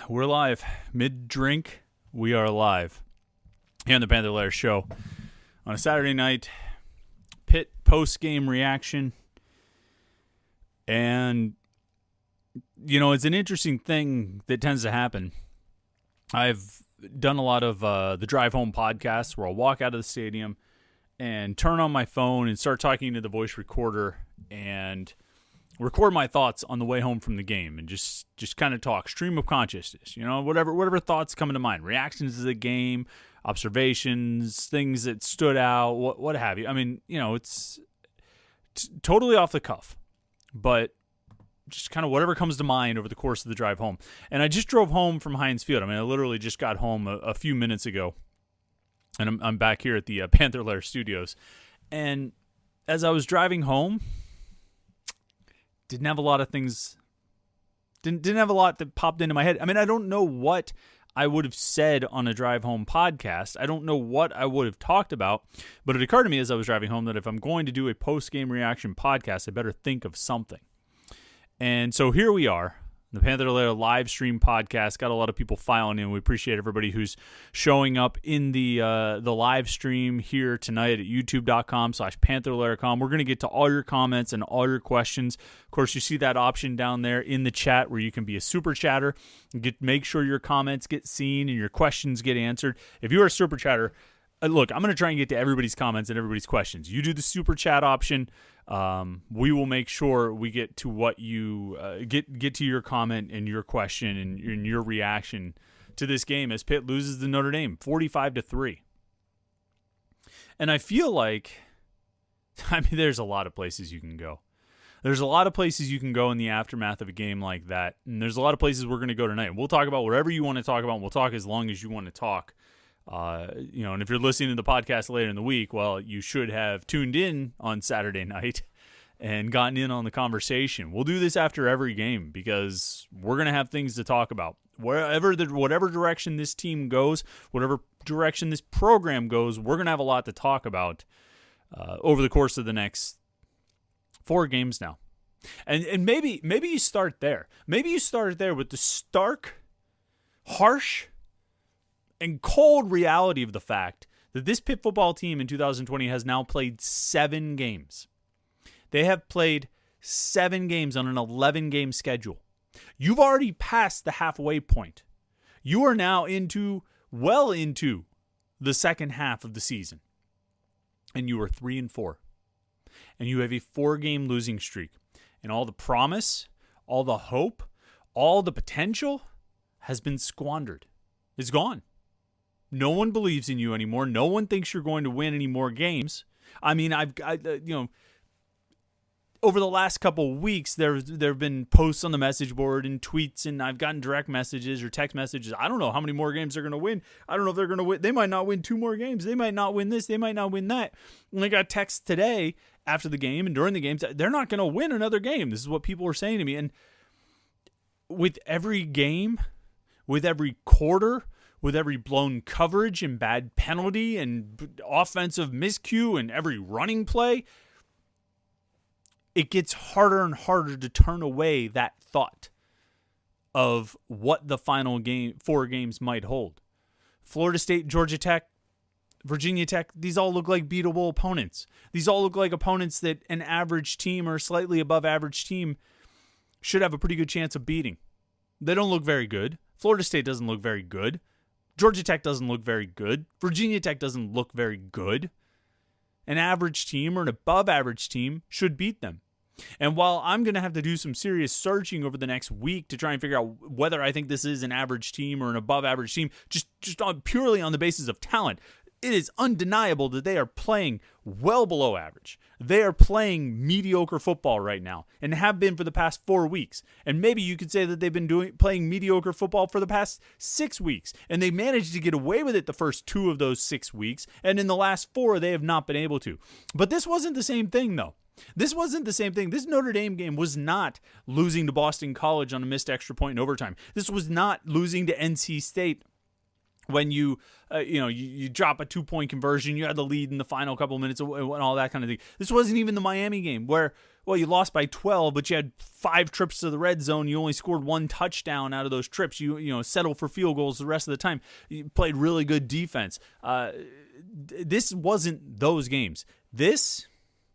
We're live. Mid-drink, we are live. Here on the Panther Lair Show. On a Saturday night, Pitt post-game reaction. And, you know, it's an interesting thing that tends to happen. I've done a lot of the Drive Home podcasts where I'll walk out of the stadium and turn on my phone and start talking to the voice recorder and record my thoughts on the way home from the game and just kind of talk, stream of consciousness, you know, whatever thoughts come into mind, reactions to the game, observations, things that stood out, what have you. I mean, you know, it's totally off the cuff, but just kind of whatever comes to mind over the course of the drive home. And I just drove home from Heinz Field. I mean, I literally just got home a few minutes ago, and I'm back here at the Panther Lair Studios. And as I was driving home, didn't have a lot of things, didn't have a lot that popped into my head. I mean, I don't know what I would have said on a drive home podcast. I don't know what I would have talked about, but it occurred to me as I was driving home that if I'm going to do a post-game reaction podcast, I better think of something. And so here we are, the Panther Lair live stream podcast. Got a lot of people filing in. We appreciate everybody who's showing up in the live stream here tonight at youtube.com/PantherLair.com. We're going to get to all your comments and all your questions. Of course, you see that option down there in the chat where you can be a super chatter and make sure your comments get seen and your questions get answered. If you're a super chatter, look, I'm going to try and get to everybody's comments and everybody's questions. You do the super chat option. We will make sure we get to what you get to your comment and your question and your reaction to this game as Pitt loses to Notre Dame 45-3. And I feel like, I mean, there's a lot of places you can go. There's a lot of places you can go in the aftermath of a game like that. And there's a lot of places we're going to go tonight. We'll talk about whatever you want to talk about. And we'll talk as long as you want to talk. You know, and if you're listening to the podcast later in the week, well, you should have tuned in on Saturday night and gotten in on the conversation. We'll do this after every game because we're going to have things to talk about. Whatever direction this team goes, whatever direction this program goes, we're going to have a lot to talk about over the course of the next 4 games now. And maybe you start there. Maybe you start there with the stark, harsh, and cold reality of the fact that this Pitt football team in 2020 has now played 7 games. They have played 7 games on an 11-game schedule. You've already passed the halfway point. You are now well into the second half of the season. And you are 3-4. And you have a 4-game losing streak. And all the promise, all the hope, all the potential has been squandered. It's gone. No one believes in you anymore. No one thinks you're going to win any more games. I mean, over the last couple of weeks, there have been posts on the message board and tweets, and I've gotten direct messages or text messages. I don't know how many more games they're going to win. I don't know if they're going to win. They might not win 2 more games. They might not win this. They might not win that. And I got texts today after the game and during the games. They're not going to win another game. This is what people are saying to me. And with every game, with every quarter, with every blown coverage and bad penalty and offensive miscue and every running play, it gets harder and harder to turn away that thought of what the final 4 games might hold. Florida State, Georgia Tech, Virginia Tech, these all look like beatable opponents. These all look like opponents that an average team or slightly above average team should have a pretty good chance of beating. They don't look very good. Florida State doesn't look very good. Georgia Tech doesn't look very good. Virginia Tech doesn't look very good. An average team or an above average team should beat them. And while I'm going to have to do some serious searching over the next week to try and figure out whether I think this is an average team or an above average team, just purely on the basis of talent, it is undeniable that they are playing well below average. They are playing mediocre football right now and have been for the past 4 weeks. And maybe you could say that they've been playing mediocre football for the past 6 weeks. And they managed to get away with it the first 2 of those 6 weeks. And in the last 4, they have not been able to. But this wasn't the same thing, though. This wasn't the same thing. This Notre Dame game was not losing to Boston College on a missed extra point in overtime. This was not losing to NC State when you drop a 2-point conversion, you had the lead in the final couple of minutes and all that kind of thing. This wasn't even the Miami game where, well, you lost by 12, but you had 5 trips to the red zone. You only scored 1 touchdown out of those trips. You settled for field goals the rest of the time. You played really good defense. This wasn't those games. This,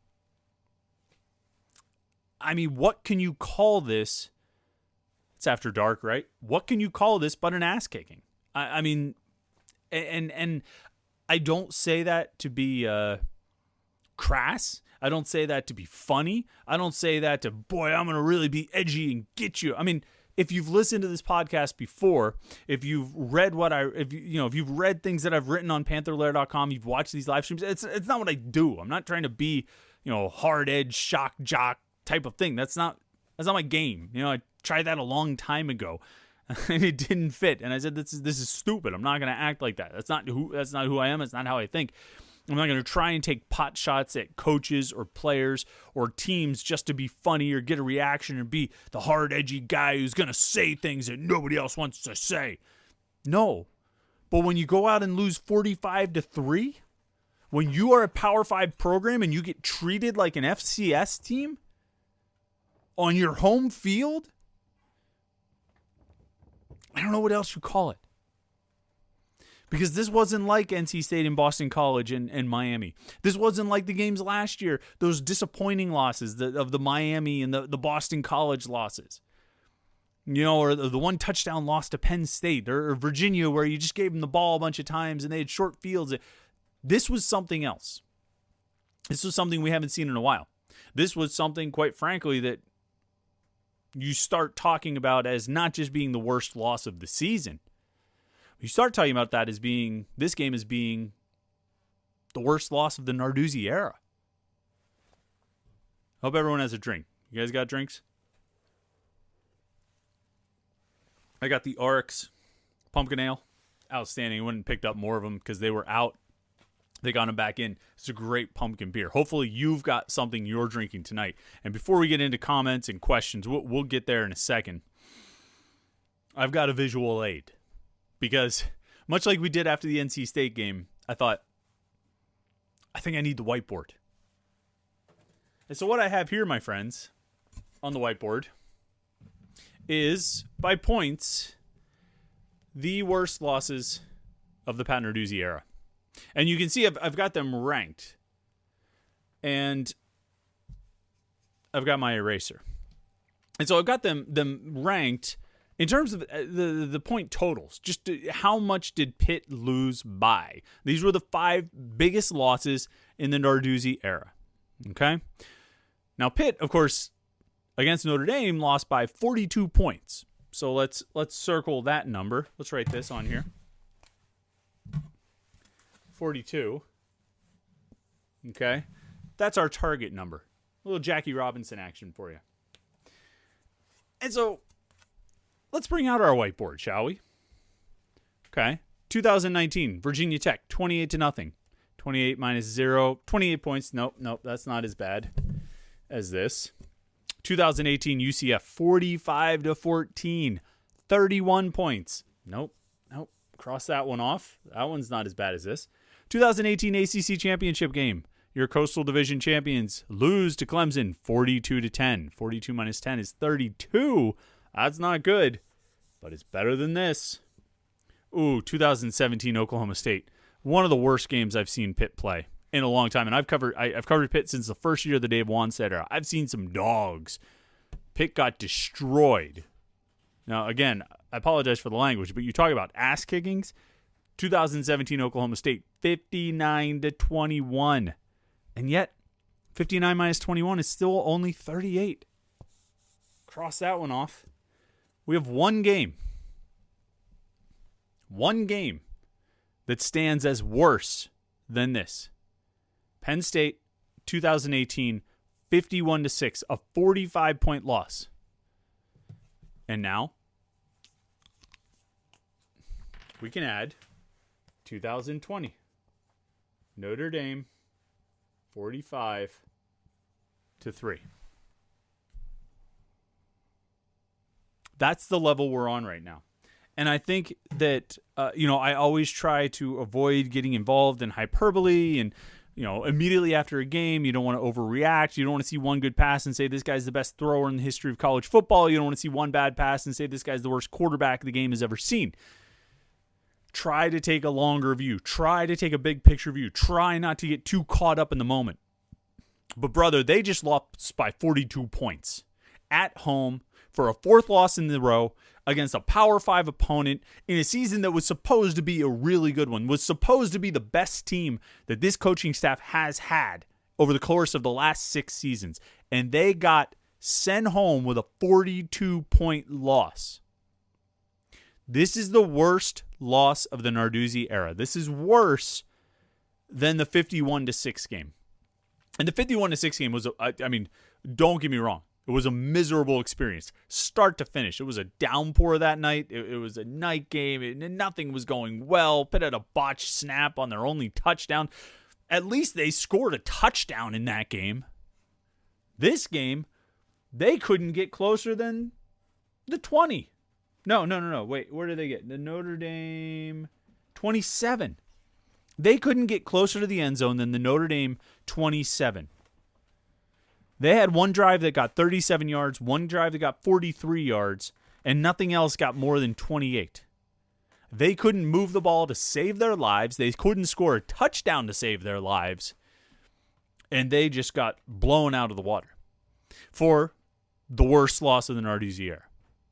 I mean, what can you call this? It's after dark, right? What can you call this but an ass kicking? I mean, and I don't say that to be crass. I don't say that to be funny. I don't say that to, boy, I'm going to really be edgy and get you. I mean, if you've listened to this podcast before, if you've read if you've read things that I've written on pantherlair.com, you've watched these live streams, it's not what I do. I'm not trying to be, hard edge, shock jock type of thing. That's not my game. I tried that a long time ago. And it didn't fit, and I said, "This is stupid. I'm not going to act like that. That's not who I am. It's not how I think. I'm not going to try and take pot shots at coaches or players or teams just to be funny or get a reaction or be the hard, edgy guy who's going to say things that nobody else wants to say. No, but when you go out and lose 45-3, when you are a Power 5 program and you get treated like an FCS team on your home field." I don't know what else you call it. Because this wasn't like NC State and Boston College and Miami. This wasn't like the games last year, those disappointing losses of the Miami and the Boston College losses. Or the 1 touchdown loss to Penn State or Virginia where you just gave them the ball a bunch of times and they had short fields. This was something else. This was something we haven't seen in a while. This was something, quite frankly, that you start talking about as not just being the worst loss of the season. You start talking about that as being, this game as being the worst loss of the Narduzzi era. Hope everyone has a drink. You guys got drinks? I got the Oryx pumpkin ale. Outstanding. I went and picked up more of them because they were out. They got them back in. It's a great pumpkin beer. Hopefully you've got something you're drinking tonight. And before we get into comments and questions, we'll get there in a second. I've got a visual aid. Because much like we did after the NC State game, I thought, I think I need the whiteboard. And so what I have here, my friends, on the whiteboard is, by points, the worst losses of the Pat Narduzzi era. And you can see I've got them ranked. And I've got my eraser. And so I've got them ranked in terms of the point totals. Just how much did Pitt lose by? These were the 5 biggest losses in the Narduzzi era. Okay? Now Pitt, of course, against Notre Dame, lost by 42 points. So let's circle that number. Let's write this on here. 42. Okay. That's our target number. A little Jackie Robinson action for you. And so let's bring out our whiteboard, shall we? Okay. 2019, Virginia Tech, 28-0. 28 minus 0, 28 points. Nope, that's not as bad as this. 2018 UCF, 45-14, 31 points. Nope. Cross that one off. That one's not as bad as this. 2018 ACC championship game. Your Coastal Division champions lose to Clemson 42-10. 42 minus 10 is 32. That's not good, but it's better than this. Ooh, 2017 Oklahoma State. One of the worst games I've seen Pitt play in a long time. And I've covered Pitt since the first year of the Dave Wannstedt era. I've seen some dogs. Pitt got destroyed. Now, again, I apologize for the language, but you talk about ass kickings. 2017 Oklahoma State, 59-21. And yet, 59 minus 21 is still only 38. Cross that one off. We have one game that stands as worse than this. Penn State, 2018, 51-6, a 45-point loss. And now, we can add 2020. Notre Dame, 45-3. That's the level we're on right now. And I think that, I always try to avoid getting involved in hyperbole and, immediately after a game, you don't want to overreact. You don't want to see one good pass and say this guy's the best thrower in the history of college football. You don't want to see one bad pass and say this guy's the worst quarterback the game has ever seen. Try to take a longer view. Try to take a big picture view. Try not to get too caught up in the moment. But, brother, they just lost by 42 points at home for a fourth loss in the row against a Power 5 opponent in a season that was supposed to be a really good one, was supposed to be the best team that this coaching staff has had over the course of the last 6 seasons. And they got sent home with a 42-point loss. This is the worst loss of the Narduzzi era. This is worse than the 51-6 game. And the 51-6 game was, don't get me wrong, it was a miserable experience, start to finish. It was a downpour that night. It was a night game. Nothing was going well. Pitt had a botched snap on their only touchdown. At least they scored a touchdown in that game. This game, they couldn't get closer than the 20. No. Wait, where did they get? The Notre Dame 27. They couldn't get closer to the end zone than the Notre Dame 27. They had one drive that got 37 yards, one drive that got 43 yards, and nothing else got more than 28. They couldn't move the ball to save their lives. They couldn't score a touchdown to save their lives. And they just got blown out of the water for the worst loss of the Narduzzi era.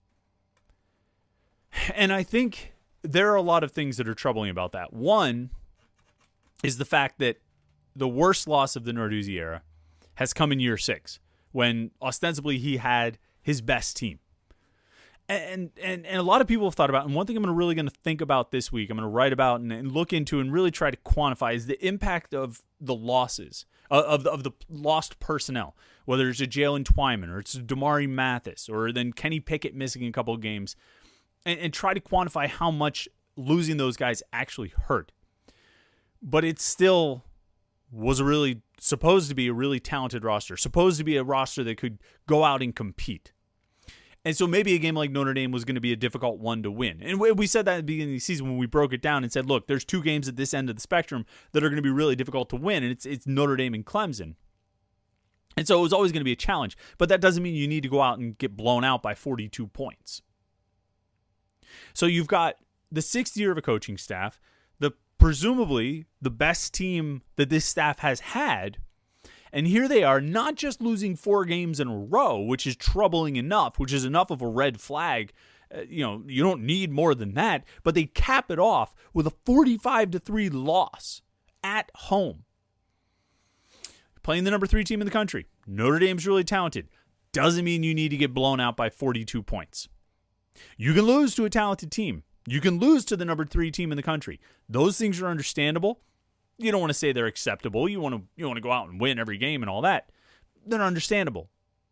And I think there are a lot of things that are troubling about that. One is the fact that the worst loss of the Narduzzi era has come in year 6, when ostensibly he had his best team. And a lot of people have thought about, and one thing I'm really going to think about this week, I'm going to write about and look into and really try to quantify, is the impact of the losses, of the lost personnel, whether it's a Jalen Twyman or it's a Damari Mathis or then Kenny Pickett missing a couple of games, and try to quantify how much losing those guys actually hurt. But it still was supposed to be a really talented roster, supposed to be a roster that could go out and compete. And so maybe a game like Notre Dame was going to be a difficult one to win. And we said that at the beginning of the season when we broke it down and said, look, there's 2 games at this end of the spectrum that are going to be really difficult to win, and it's Notre Dame and Clemson. And so it was always going to be a challenge. But that doesn't mean you need to go out and get blown out by 42 points. So you've got the 6th year of a coaching staff, presumably the best team that this staff has had. And here they are, not just losing 4 games in a row, which is troubling enough, which is enough of a red flag. You don't need more than that. But they cap it off with a 45-3 loss at home. Playing the number 3 team in the country. Notre Dame's really talented. Doesn't mean you need to get blown out by 42 points. You can lose to a talented team. You can lose to the number 3 team in the country. Those things are understandable. You don't want to say they're acceptable. You want to go out and win every game and all that. They're understandable.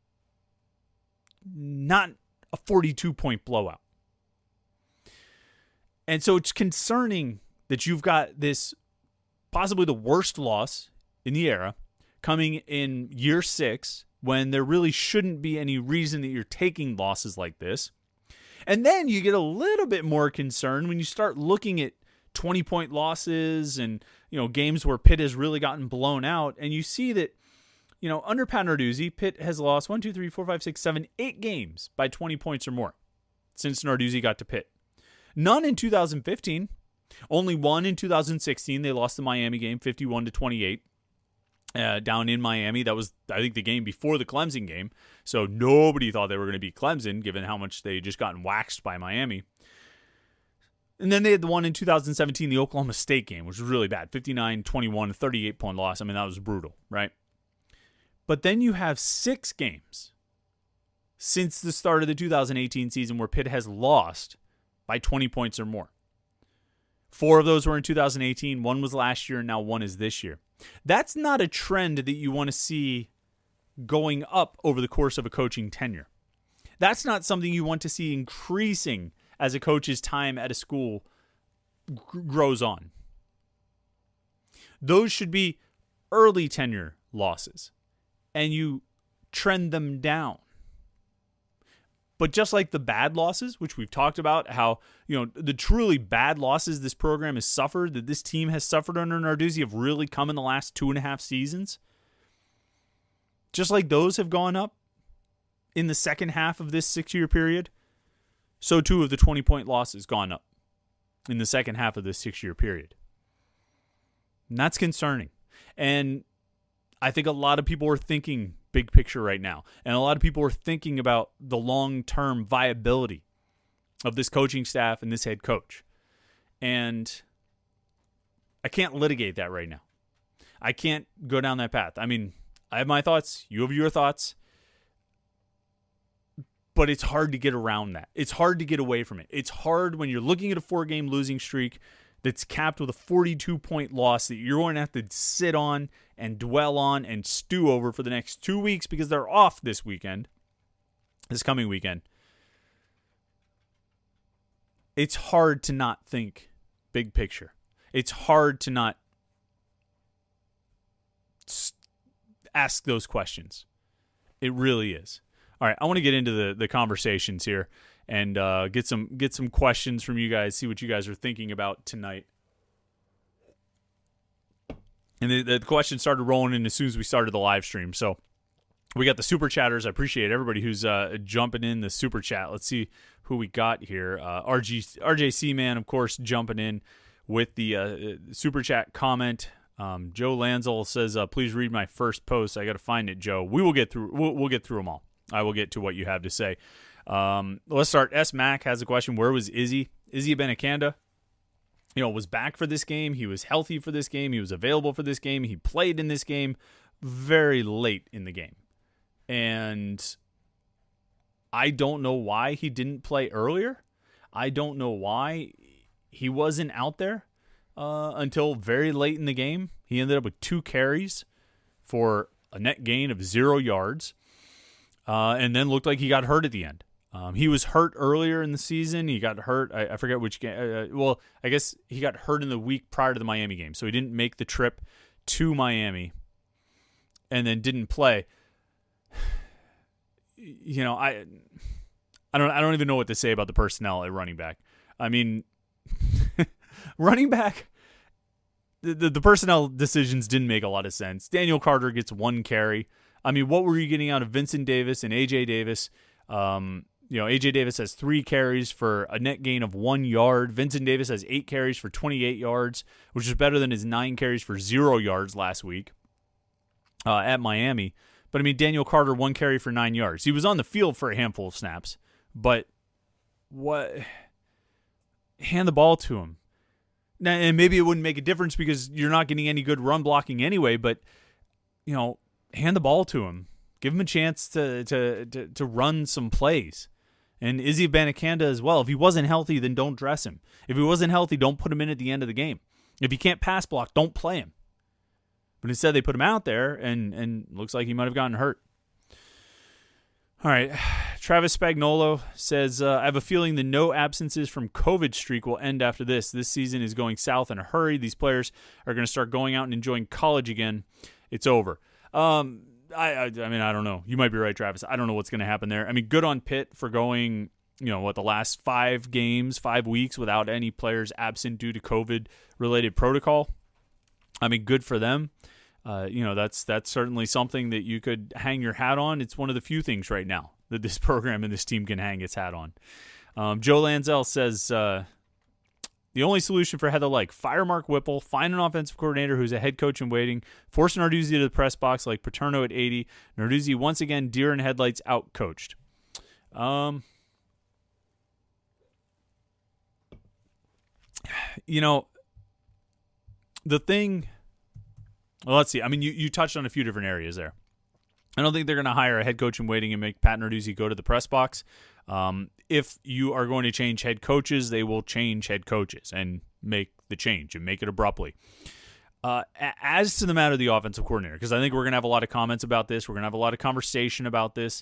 Not a 42-point blowout. And so it's concerning that you've got this possibly the worst loss in the era coming in year 6 when there really shouldn't be any reason that you're taking losses like this. And then you get a little bit more concerned when you start looking at 20-point losses and, games where Pitt has really gotten blown out. And you see that, under Pat Narduzzi, Pitt has lost 1, 2, 3, 4, 5, 6, 7, 8 games by 20 points or more since Narduzzi got to Pitt. None in 2015. Only one in 2016. They lost the Miami game 51-28. Down in Miami. That was, I think, the game before the Clemson game. So nobody thought they were going to beat Clemson, given how much they just gotten waxed by Miami. And then they had the one in 2017, the Oklahoma State game, which was really bad. 59-21, 38-point loss. That was brutal, right? But then you have 6 games since the start of the 2018 season where Pitt has lost by 20 points or more. 4 of those were in 2018. 1 was last year, and now 1 is this year. That's not a trend that you want to see going up over the course of a coaching tenure. That's not something you want to see increasing as a coach's time at a school grows on. Those should be early tenure losses, and you trend them down. But just like the bad losses, which we've talked about, how, the truly bad losses this program has suffered, that this team has suffered under Narduzzi, have really come in the last 2.5 seasons. Just like those have gone up in the second half of this 6-year period, so too have the 20-point losses gone up in the second half of this 6-year period. And that's concerning. And I think a lot of people are thinking big picture right now. And a lot of people are thinking about the long-term viability of this coaching staff and this head coach. And I can't litigate that right now. I can't go down that path. I mean, I have my thoughts. You have your thoughts. But it's hard to get around that. It's hard to get away from it. It's hard when you're looking at a 4-game losing streak that's capped with a 42-point loss that you're going to have to sit on and dwell on and stew over for the next 2 weeks because they're off this coming weekend. It's hard to not think big picture. It's hard to not ask those questions. It really is. All right, I want to get into the conversations here and get some questions from you guys, see what you guys are thinking about tonight. And the questions started rolling in as soon as we started the live stream. So we got the super chatters. I appreciate everybody who's jumping in the super chat. Let's see who we got here. RJC Man, of course, jumping in with the super chat comment. Joe Lanzel says, "Please read my first post." I got to find it, Joe. We will get through. We'll get through them all. I will get to what you have to say. Let's start. S. Mac has a question. Where was Izzy? Izzy Abanikanda, was back for this game. He was healthy for this game. He was available for this game. He played in this game very late in the game. And I don't know why he didn't play earlier. I don't know why he wasn't out there until very late in the game. He ended up with 2 carries for a net gain of 0 yards. And then looked like he got hurt at the end. He was hurt earlier in the season. He got hurt. I forget which game. I guess he got hurt in the week prior to the Miami game. So he didn't make the trip to Miami and then didn't play. I don't even know what to say about the personnel at running back. I mean, running back, the personnel decisions didn't make a lot of sense. Daniel Carter gets 1 carry. I mean, what were you getting out of Vincent Davis and A.J. Davis? A.J. Davis has 3 carries for a net gain of 1 yard. Vincent Davis has 8 carries for 28 yards, which is better than his 9 carries for 0 yards last week at Miami. But, I mean, Daniel Carter, 1 carry for 9 yards. He was on the field for a handful of snaps, but hand the ball to him. Now, and maybe it wouldn't make a difference because you're not getting any good run blocking anyway, but, hand the ball to him. Give him a chance to run some plays. And Izzy Abanikanda as well. If he wasn't healthy, then don't dress him. If he wasn't healthy, don't put him in at the end of the game. If he can't pass block, don't play him. But instead, they put him out there, and looks like he might have gotten hurt. All right. Travis Spagnolo says, I have a feeling the no absences from COVID streak will end after this. This season is going south in a hurry. These players are going to start going out and enjoying college again. It's over. I mean, I don't know. You might be right, Travis. I don't know what's going to happen there. I mean, good on Pitt for going, the last 5 weeks without any players absent due to COVID-related protocol. I mean, good for them. That's certainly something that you could hang your hat on. It's one of the few things right now that this program and this team can hang its hat on. Joe Lanzel says, the only solution for Heather Lyke, fire Mark Whipple, find an offensive coordinator who's a head coach in waiting, force Narduzzi to the press box like Paterno at 80. Narduzzi, once again, deer in headlights, out-coached. The thing, well, let's see. I mean, you touched on a few different areas there. I don't think they're going to hire a head coach in waiting and make Pat Narduzzi go to the press box. If you are going to change head coaches, they will change head coaches and make the change and make it abruptly. As to the matter of the offensive coordinator, because I think we're going to have a lot of comments about this. We're going to have a lot of conversation about this.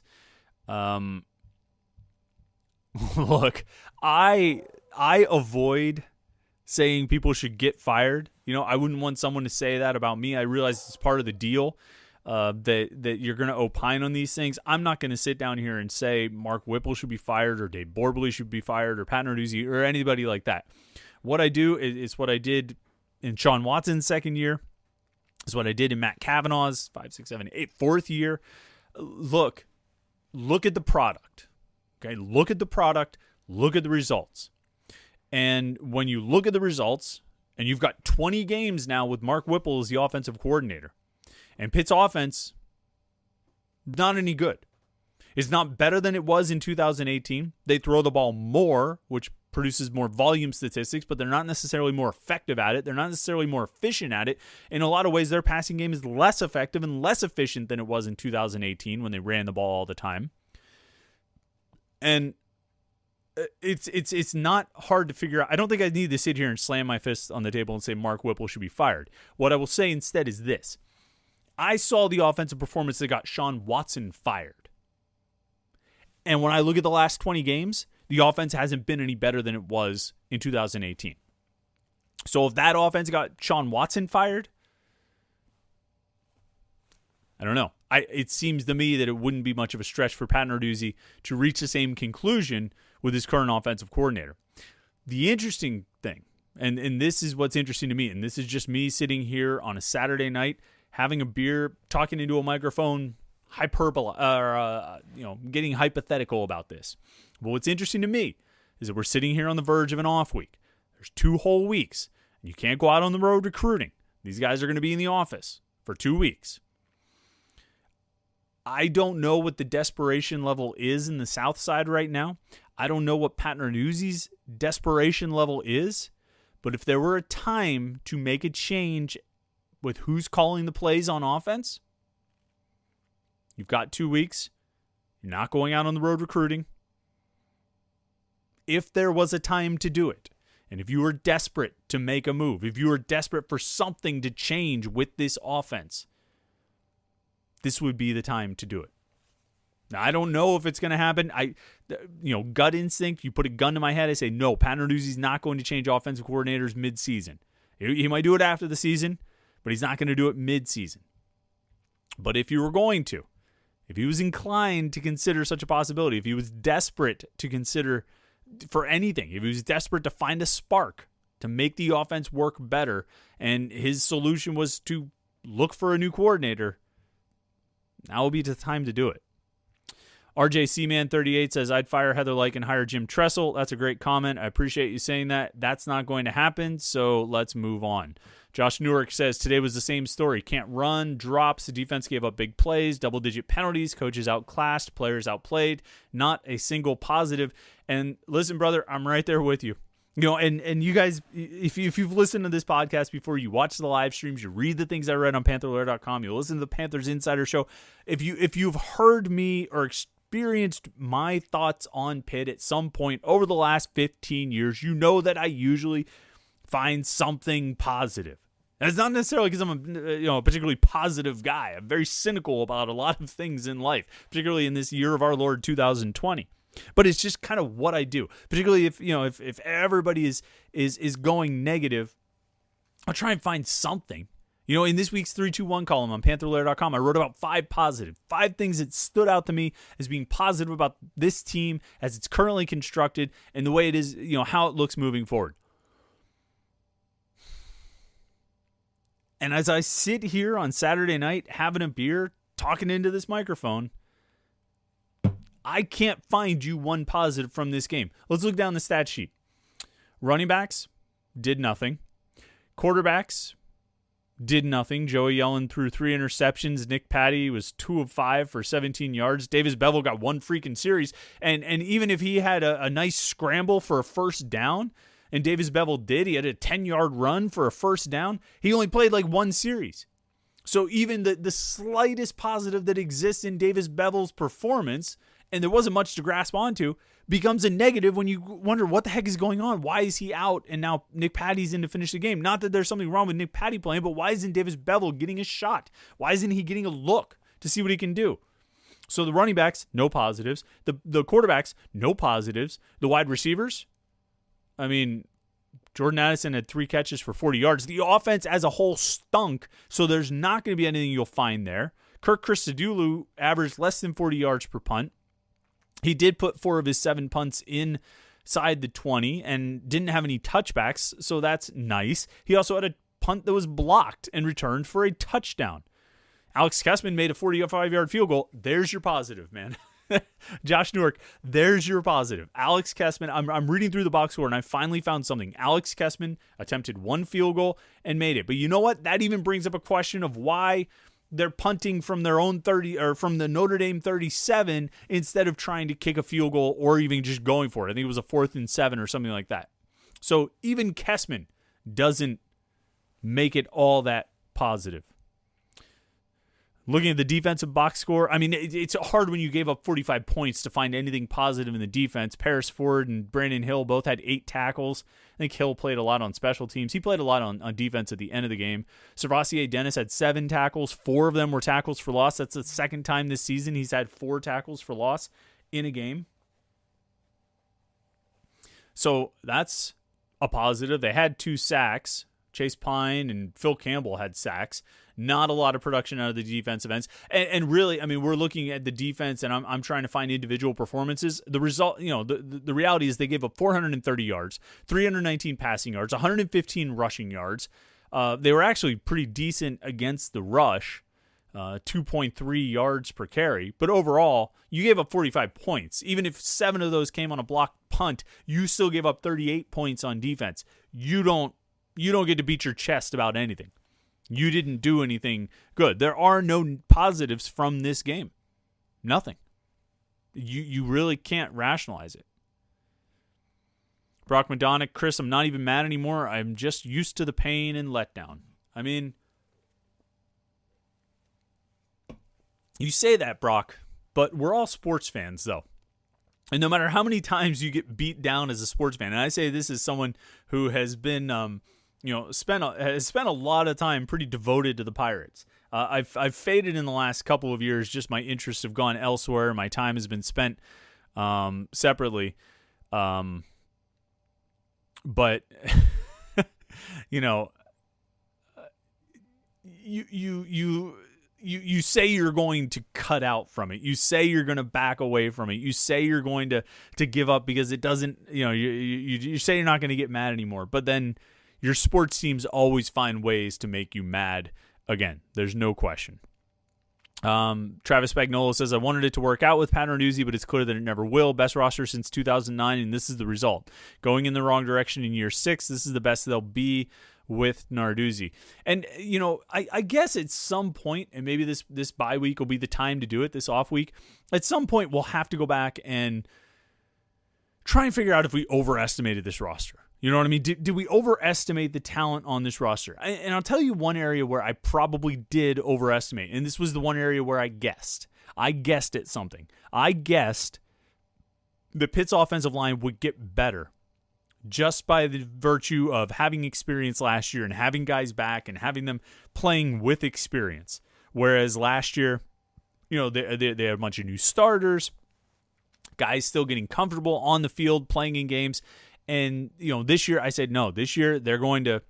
Look, I avoid saying people should get fired. I wouldn't want someone to say that about me. I realize it's part of the deal. that you're going to opine on these things. I'm not going to sit down here and say Mark Whipple should be fired or Dave Borbley should be fired or Pat Narduzzi or anybody like that. What I do is what I did in Sean Watson's second year. Is what I did in Matt Cavanaugh's 5, 6, 7, 8 fourth year. Look at the product. Okay, look at the product. Look at the results. And when you look at the results, and you've got 20 games now with Mark Whipple as the offensive coordinator, and Pitt's offense, not any good. It's not better than it was in 2018. They throw the ball more, which produces more volume statistics, but they're not necessarily more effective at it. They're not necessarily more efficient at it. In a lot of ways, their passing game is less effective and less efficient than it was in 2018 when they ran the ball all the time. And it's not hard to figure out. I don't think I need to sit here and slam my fist on the table and say Mark Whipple should be fired. What I will say instead is this. I saw the offensive performance that got Sean Watson fired. And when I look at the last 20 games, the offense hasn't been any better than it was in 2018. So if that offense got Sean Watson fired, I don't know. It seems to me that it wouldn't be much of a stretch for Pat Narduzzi to reach the same conclusion with his current offensive coordinator. The interesting thing, and this is what's interesting to me, and this is just me sitting here on a Saturday night, having a beer, talking into a microphone, getting hypothetical about this. But what's interesting to me is that we're sitting here on the verge of an off week. There's 2 whole weeks, and you can't go out on the road recruiting. These guys are going to be in the office for 2 weeks. I don't know what the desperation level is in the South Side right now. I don't know what Pat Narduzzi's desperation level is. But if there were a time to make a change with who's calling the plays on offense, you've got 2 weeks. You're not going out on the road recruiting. If there was a time to do it, and if you were desperate to make a move, if you were desperate for something to change with this offense, this would be the time to do it. Now, I don't know if it's going to happen. Gut instinct, you put a gun to my head, I say, no, Pat Narduzzi's not going to change offensive coordinators mid-season. He might do it after the season, but he's not going to do it mid-season. But if you were going to, if he was inclined to consider such a possibility, if he was desperate to consider for anything, if he was desperate to find a spark to make the offense work better, and his solution was to look for a new coordinator, now will be the time to do it. RJ Seaman38 says, I'd fire Heather Lyke and hire Jim Tressel. That's a great comment. I appreciate you saying that. That's not going to happen, so let's move on. Josh Newark says, today was the same story. Can't run, drops, the defense gave up big plays, double-digit penalties, coaches outclassed, players outplayed, not a single positive. And listen, brother, I'm right there with you. And you guys, if you've listened to this podcast before, you watch the live streams, you read the things I read on PantherLair.com, you listen to the Panthers Insider Show. If you've heard me or experienced my thoughts on Pitt at some point over the last 15 years, you know that I usually find something positive. And it's not necessarily because I'm a particularly positive guy. I'm very cynical about a lot of things in life, particularly in this year of our Lord 2020. But it's just kind of what I do. Particularly if everybody is going negative, I'll try and find something. In this week's 3-2-1 column on PantherLair.com, I wrote about 5 things that stood out to me as being positive about this team as it's currently constructed and the way it is, how it looks moving forward. And as I sit here on Saturday night having a beer, talking into this microphone, I can't find you one positive from this game. Let's look down the stat sheet. Running backs did nothing. Quarterbacks did nothing. Joey Yellen threw 3 interceptions. Nick Patty was 2 of 5 for 17 yards. Davis Bevel got 1 freaking series. And even if he had a nice scramble for a first down, and Davis Bevel did, he had a 10-yard run for a first down, he only played like 1 series. So even the slightest positive that exists in Davis Bevel's performance, and there wasn't much to grasp onto, becomes a negative when you wonder what the heck is going on. Why is he out and now Nick Patty's in to finish the game? Not that there's something wrong with Nick Patty playing, but why isn't Davis Bevel getting a shot? Why isn't he getting a look to see what he can do? So the running backs, no positives. The quarterbacks, no positives. The wide receivers, Jordan Addison had 3 catches for 40 yards. The offense as a whole stunk, so there's not going to be anything you'll find there. Kirk Christodoulou averaged less than 40 yards per punt. He did put 4 of his 7 punts inside the 20 and didn't have any touchbacks, so that's nice. He also had a punt that was blocked and returned for a touchdown. Alex Kessman made a 45-yard field goal. There's your positive, man. Josh Newark, there's your positive. Alex Kessman, I'm reading through the box score, and I finally found something. Alex Kessman attempted 1 field goal and made it. But you know what? That even brings up a question of why they're punting from their own 30 or from the Notre Dame 37 instead of trying to kick a field goal or even just going for it. I think it was a 4th and 7 or something like that. So even Kessman doesn't make it all that positive. Looking at the defensive box score, I mean, it's hard when you gave up 45 points to find anything positive in the defense. Paris Ford and Brandon Hill both had 8 tackles. I think Hill played a lot on special teams. He played a lot on defense at the end of the game. Servassier Dennis had 7 tackles. 4 of them were tackles for loss. That's the second time this season he's had 4 tackles for loss in a game. So that's a positive. They had 2 sacks. Chase Pine and Phil Campbell had sacks. Not a lot of production out of the defensive ends. And really, I mean, we're looking at the defense, and I'm trying to find individual performances. The result, the reality is they gave up 430 yards, 319 passing yards, 115 rushing yards. They were actually pretty decent against the rush, 2.3 yards per carry. But overall, you gave up 45 points. Even if 7 of those came on a blocked punt, you still gave up 38 points on defense. You don't get to beat your chest about anything. You didn't do anything good. There are no positives from this game. Nothing. You really can't rationalize it. Brock Madonic, Chris, I'm not even mad anymore. I'm just used to the pain and letdown. I mean, you say that, Brock, but we're all sports fans, though. And no matter how many times you get beat down as a sports fan, and I say this as someone who has been spent a lot of time pretty devoted to the Pirates. I've faded in the last couple of years. Just my interests have gone elsewhere. My time has been spent separately. But you say you're going to cut out from it. You say you're going to back away from it. You say you're going to give up because it doesn't. You say you're not going to get mad anymore. But then your sports teams always find ways to make you mad again. There's no question. Travis Spagnuolo says, I wanted it to work out with Pat Narduzzi, but it's clear that it never will. Best roster since 2009, and this is the result. Going in the wrong direction in year 6, this is the best they'll be with Narduzzi. And, I guess at some point, and maybe this bye week will be the time to do it, this off week, at some point we'll have to go back and try and figure out if we overestimated this roster. You know what I mean? Did we overestimate the talent on this roster? And I'll tell you one area where I probably did overestimate, and this was the one area where I guessed. I guessed at something. I guessed the Pitt's offensive line would get better just by the virtue of having experience last year and having guys back and having them playing with experience. Whereas last year, they had a bunch of new starters, guys still getting comfortable on the field, playing in games. And, this year I said, no, this year they're going to,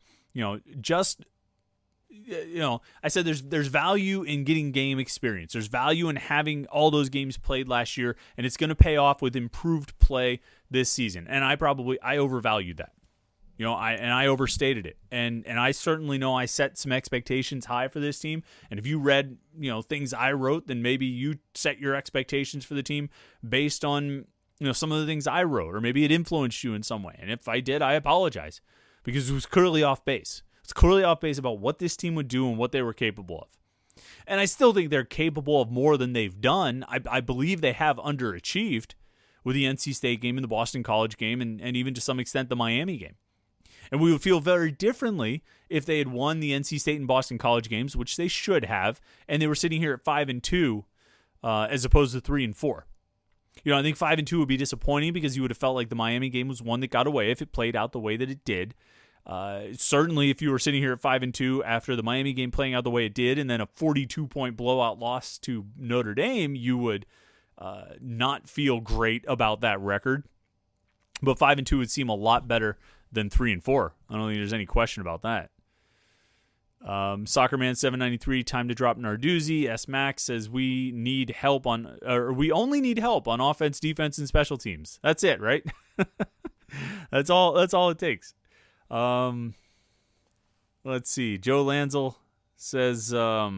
I said there's value in getting game experience. There's value in having all those games played last year, and it's going to pay off with improved play this season. And I overvalued that. I overstated it. And I certainly know I set some expectations high for this team. And if you read, things I wrote, then maybe you set your expectations for the team based on some of the things I wrote, or maybe it influenced you in some way. And if I did, I apologize, because it was clearly off base. It's clearly off base about what this team would do and what they were capable of. And I still think they're capable of more than they've done. I believe they have underachieved with the NC State game and the Boston College game, and even to some extent the Miami game. And we would feel very differently if they had won the NC State and Boston College games, which they should have, and they were sitting here at 5-2 as opposed to 3-4. I think 5-2 would be disappointing because you would have felt like the Miami game was one that got away if it played out the way that it did. Certainly, if you were sitting here at 5-2 after the Miami game playing out the way it did, and then a 42-point blowout loss to Notre Dame, you would not feel great about that record. But 5-2 would seem a lot better than 3-4. I don't think there's any question about that. Soccerman793, time to drop Narduzzi. S Max says we only need help on offense, defense, and special teams. That's it, right? That's all it takes. Let's see. Joe Lanzel says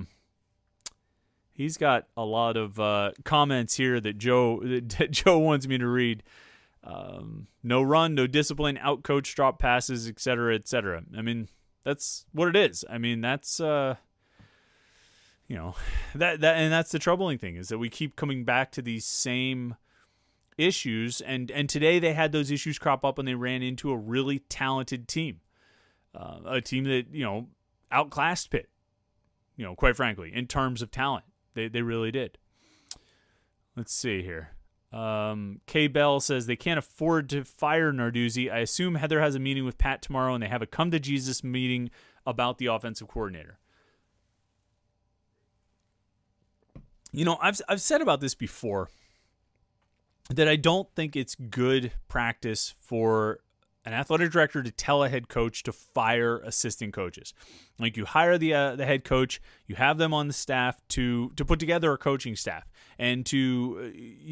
he's got a lot of comments here that Joe wants me to read. No run, no discipline, outcoach, drop passes, etc., etc. I mean, that's what it is. I mean, that's that and that's the troubling thing, is that we keep coming back to these same issues, and today they had those issues crop up when they ran into a really talented team, a team that outclassed Pitt. Quite frankly, in terms of talent, they really did. Let's see here. K Bell says they can't afford to fire Narduzzi. I assume Heather has a meeting with Pat tomorrow, and they have a come to Jesus meeting about the offensive coordinator. I've said about this before that I don't think it's good practice for an athletic director to tell a head coach to fire assistant coaches. Like, you hire the head coach, you have them on the staff to put together a coaching staff and to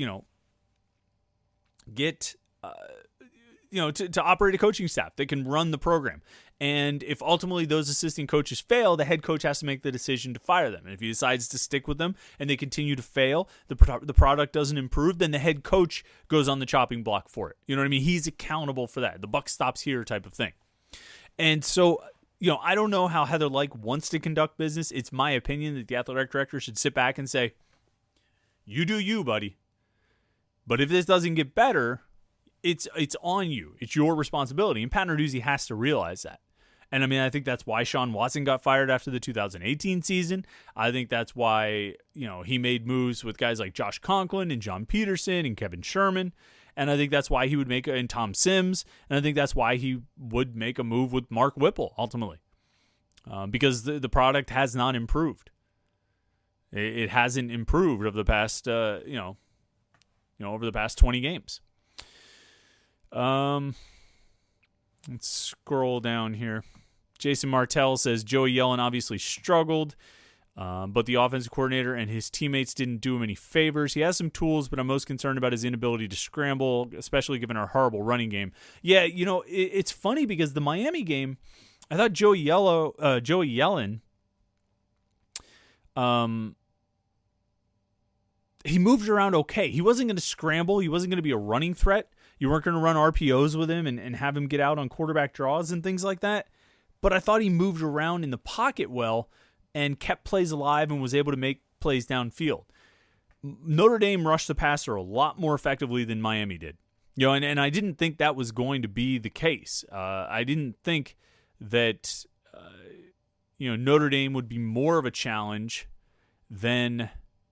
get to operate a coaching staff that can run the program. And if ultimately those assistant coaches fail, the head coach has to make the decision to fire them. And if he decides to stick with them and they continue to fail, the product doesn't improve, then the head coach goes on the chopping block for it. You know what I mean? He's accountable for that. The buck stops here type of thing. And so, I don't know how Heather Lyke wants to conduct business. It's my opinion that the athletic director should sit back and say, you do you, buddy. But if this doesn't get better, it's on you. It's your responsibility. And Pat Narduzzi has to realize that. And I mean, I think that's why Sean Watson got fired after the 2018 season. I think that's why, he made moves with guys like Josh Conklin and John Peterson and Kevin Sherman. And I think that's why he would and Tom Sims. And I think that's why he would make a move with Mark Whipple ultimately. Because the product has not improved. It hasn't improved over the past, over the past 20 games. Let's scroll down here. Jason Martell says Joey Yellen obviously struggled, but the offensive coordinator and his teammates didn't do him any favors. He has some tools, but I'm most concerned about his inability to scramble, especially given our horrible running game. Yeah, it's funny because the Miami game, I thought Joey Yellen, he moved around okay. He wasn't going to scramble. He wasn't going to be a running threat. You weren't going to run RPOs with him and have him get out on quarterback draws and things like that. But I thought he moved around in the pocket well and kept plays alive and was able to make plays downfield. Notre Dame rushed the passer a lot more effectively than Miami did. And I didn't think that was going to be the case. I didn't think that Notre Dame would be more of a challenge than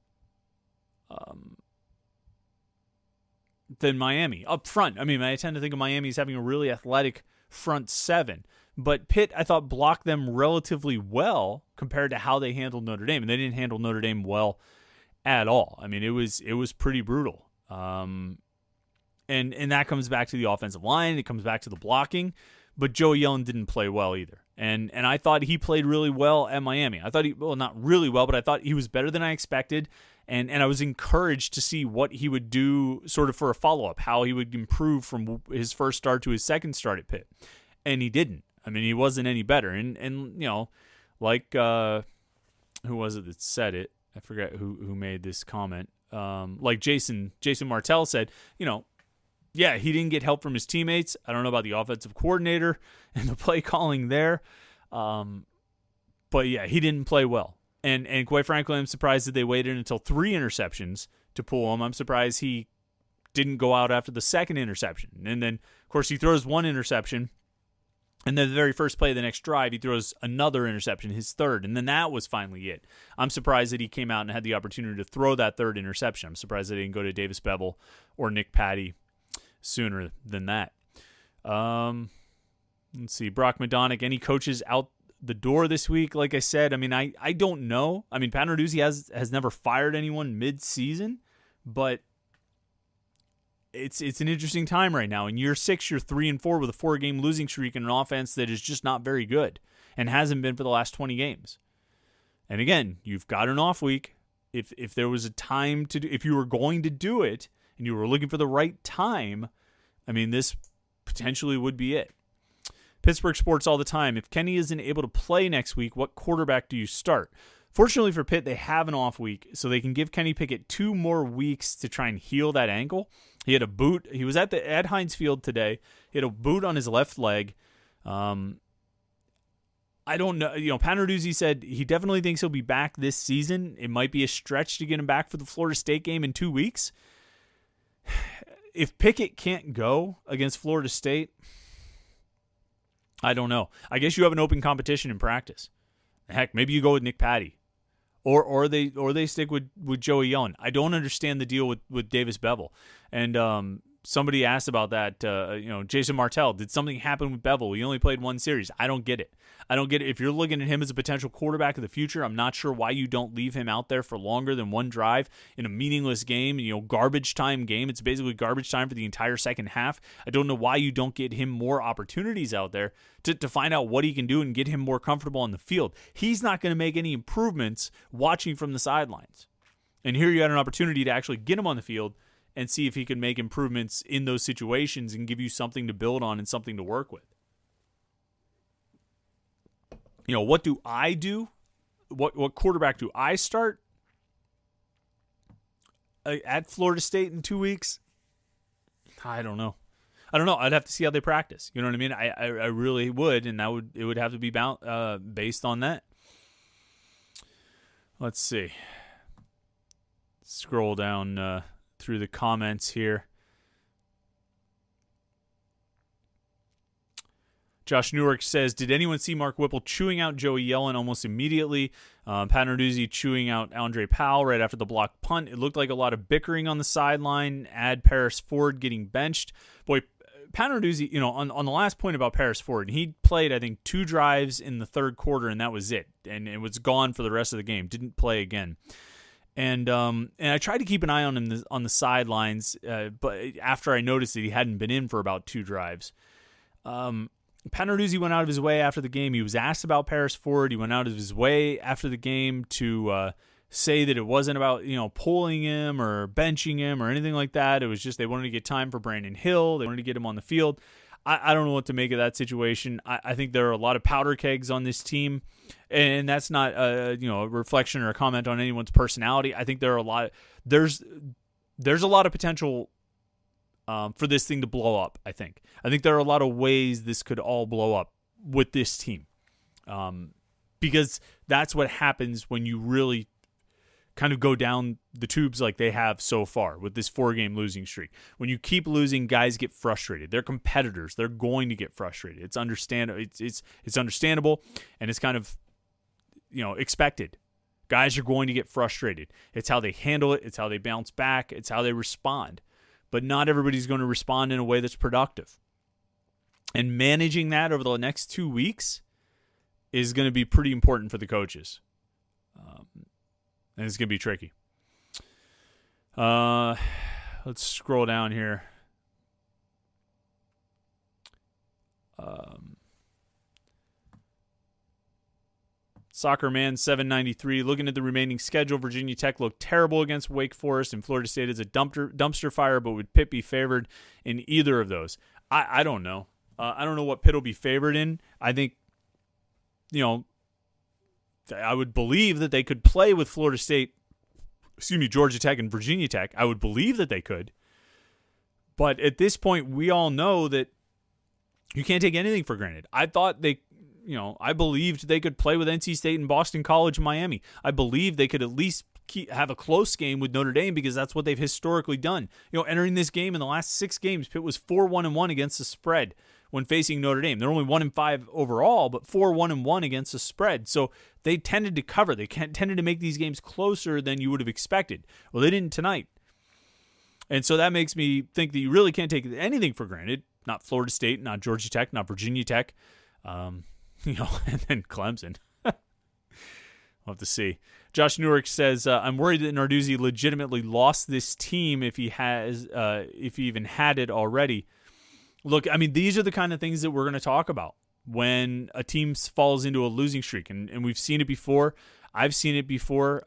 Miami up front. I mean, I tend to think of Miami as having a really athletic front seven, but Pitt, I thought, blocked them relatively well compared to how they handled Notre Dame, and they didn't handle Notre Dame well at all. I mean, it was pretty brutal. And that comes back to the offensive line. It comes back to the blocking, but Joey Yellen didn't play well either. And I thought he played really well at Miami. I thought not really well, but I thought he was better than I expected. And I was encouraged to see what he would do sort of for a follow-up, how he would improve from his first start to his second start at Pitt. And he didn't. I mean, he wasn't any better. And like who was it that said it? I forget who made this comment. Like Jason Martell said, yeah, he didn't get help from his teammates. I don't know about the offensive coordinator and the play calling there. But yeah, he didn't play well. And quite frankly, I'm surprised that they waited until 3 interceptions to pull him. I'm surprised he didn't go out after the second interception. And then, of course, he throws 1 interception. And then the very first play of the next drive, he throws another interception, his third. And then that was finally it. I'm surprised that he came out and had the opportunity to throw that third interception. I'm surprised that he didn't go to Davis Bevel or Nick Patty sooner than that. Let's see. Brock Madonic, any coaches out the door this week? Like I said, I mean, I don't know. I mean, Pat Narduzzi has never fired anyone mid-season, but it's an interesting time right now. In year 6, you're 3-4 with a 4-game losing streak and an offense that is just not very good and hasn't been for the last 20 games. And again, you've got an off week. If there was a time to do, if you were going to do it and you were looking for the right time, I mean, this potentially would be it. Pittsburgh Sports All the Time. If Kenny isn't able to play next week, what quarterback do you start? Fortunately for Pitt, they have an off week, so they can give Kenny Pickett 2 more weeks to try and heal that ankle. He had a boot. He was at Heinz Field today. He had a boot on his left leg. I don't know. Pat Narduzzi said he definitely thinks he'll be back this season. It might be a stretch to get him back for the Florida State game in 2 weeks. If Pickett can't go against Florida State, I don't know. I guess you have an open competition in practice. Heck, maybe you go with Nick Patty. Or they stick with Joey Yellen. I don't understand the deal with Davis Bevel. And somebody asked about that. Jason Martell, did something happen with Bevel? He only played 1 series. I don't get it. If you're looking at him as a potential quarterback of the future, I'm not sure why you don't leave him out there for longer than 1 drive in a meaningless game. Garbage time game. It's basically garbage time for the entire second half. I don't know why you don't get him more opportunities out there to find out what he can do and get him more comfortable on the field. He's not going to make any improvements watching from the sidelines. And here you had an opportunity to actually get him on the field and see if he can make improvements in those situations and give you something to build on and something to work with. What do I do? What quarterback do I start at Florida State in 2 weeks? I don't know. I'd have to see how they practice. You know what I mean? I really would, and it would have to be based on that. Let's see. Scroll down through the comments here. Josh Newark says, did anyone see Mark Whipple chewing out Joey Yellen almost immediately? Pat Narduzzi chewing out Andre Powell right after the blocked punt. It looked like a lot of bickering on the sideline. Add Paris Ford getting benched. Boy, Pat Narduzzi, on the last point about Paris Ford, he played, I think, 2 drives in the third quarter, and that was it. And it was gone for the rest of the game. Didn't play again. And I tried to keep an eye on him on the sidelines, but after I noticed that he hadn't been in for about 2 drives. Pat Narduzzi went out of his way after the game. He was asked about Paris Ford. He went out of his way after the game to say that it wasn't about pulling him or benching him or anything like that. It was just they wanted to get time for Brandon Hill. They wanted to get him on the field. I don't know what to make of that situation. I think there are a lot of powder kegs on this team, and that's not a reflection or a comment on anyone's personality. I think there are a lot. There's a lot of potential for this thing to blow up. I think there are a lot of ways this could all blow up with this team, because that's what happens when you really kind of go down the tubes like they have so far with this 4-game losing streak. When you keep losing, guys get frustrated. They're competitors. They're going to get frustrated. It's understandable. It's understandable, and it's kind of expected. Guys are going to get frustrated. It's how they handle it. It's how they bounce back. It's how they respond. But not everybody's going to respond in a way that's productive. And managing that over the next 2 weeks is going to be pretty important for the coaches. And it's going to be tricky. Let's scroll down here. Soccer Man 793, looking at the remaining schedule, Virginia Tech looked terrible against Wake Forest, and Florida State is a dumpster fire, but would Pitt be favored in either of those? I don't know. I don't know what Pitt will be favored in. I think, I would believe that they could play with Florida State, Georgia Tech and Virginia Tech. I would believe that they could. But at this point, we all know that you can't take anything for granted. I thought I believed they could play with NC State and Boston College and Miami. I believed they could at least have a close game with Notre Dame because that's what they've historically done. Entering this game in the last 6 games, Pitt was 4-1-1 against the spread when facing Notre Dame. They're only 1-5 overall, but 4-1-1 against the spread. So they tended to cover. They tended to make these games closer than you would have expected. Well, they didn't tonight. And so that makes me think that you really can't take anything for granted. Not Florida State, not Georgia Tech, not Virginia Tech. And then Clemson. We'll have to see. Josh Newark says, I'm worried that Narduzzi legitimately lost this team if he even had it already. Look, I mean, these are the kind of things that we're going to talk about when a team falls into a losing streak. And we've seen it before. I've seen it before.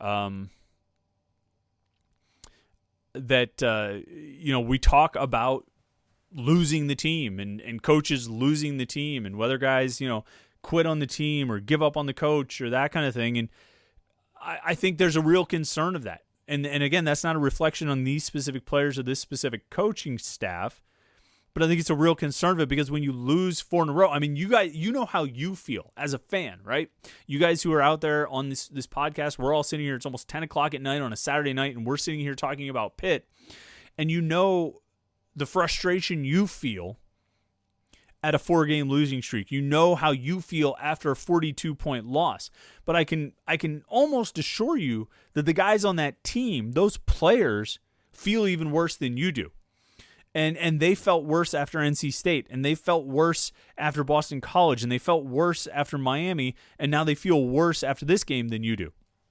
We talk about losing the team and coaches losing the team and whether guys, quit on the team or give up on the coach or that kind of thing. And I think there's a real concern of that. And again, that's not a reflection on these specific players or this specific coaching staff, but I think it's a real concern of it because when you lose 4 in a row, I mean, you guys, you know how you feel as a fan, right? You guys who are out there on this podcast, we're all sitting here. It's almost 10 o'clock at night on a Saturday night, and we're sitting here talking about Pitt, and you know the frustration you feel at a 4-game losing streak. You know how you feel after a 42-point loss. But I can almost assure you that the guys on that team, those players, feel even worse than you do. And they felt worse after NC State, and they felt worse after Boston College, and they felt worse after Miami, and now they feel worse after this game than you do.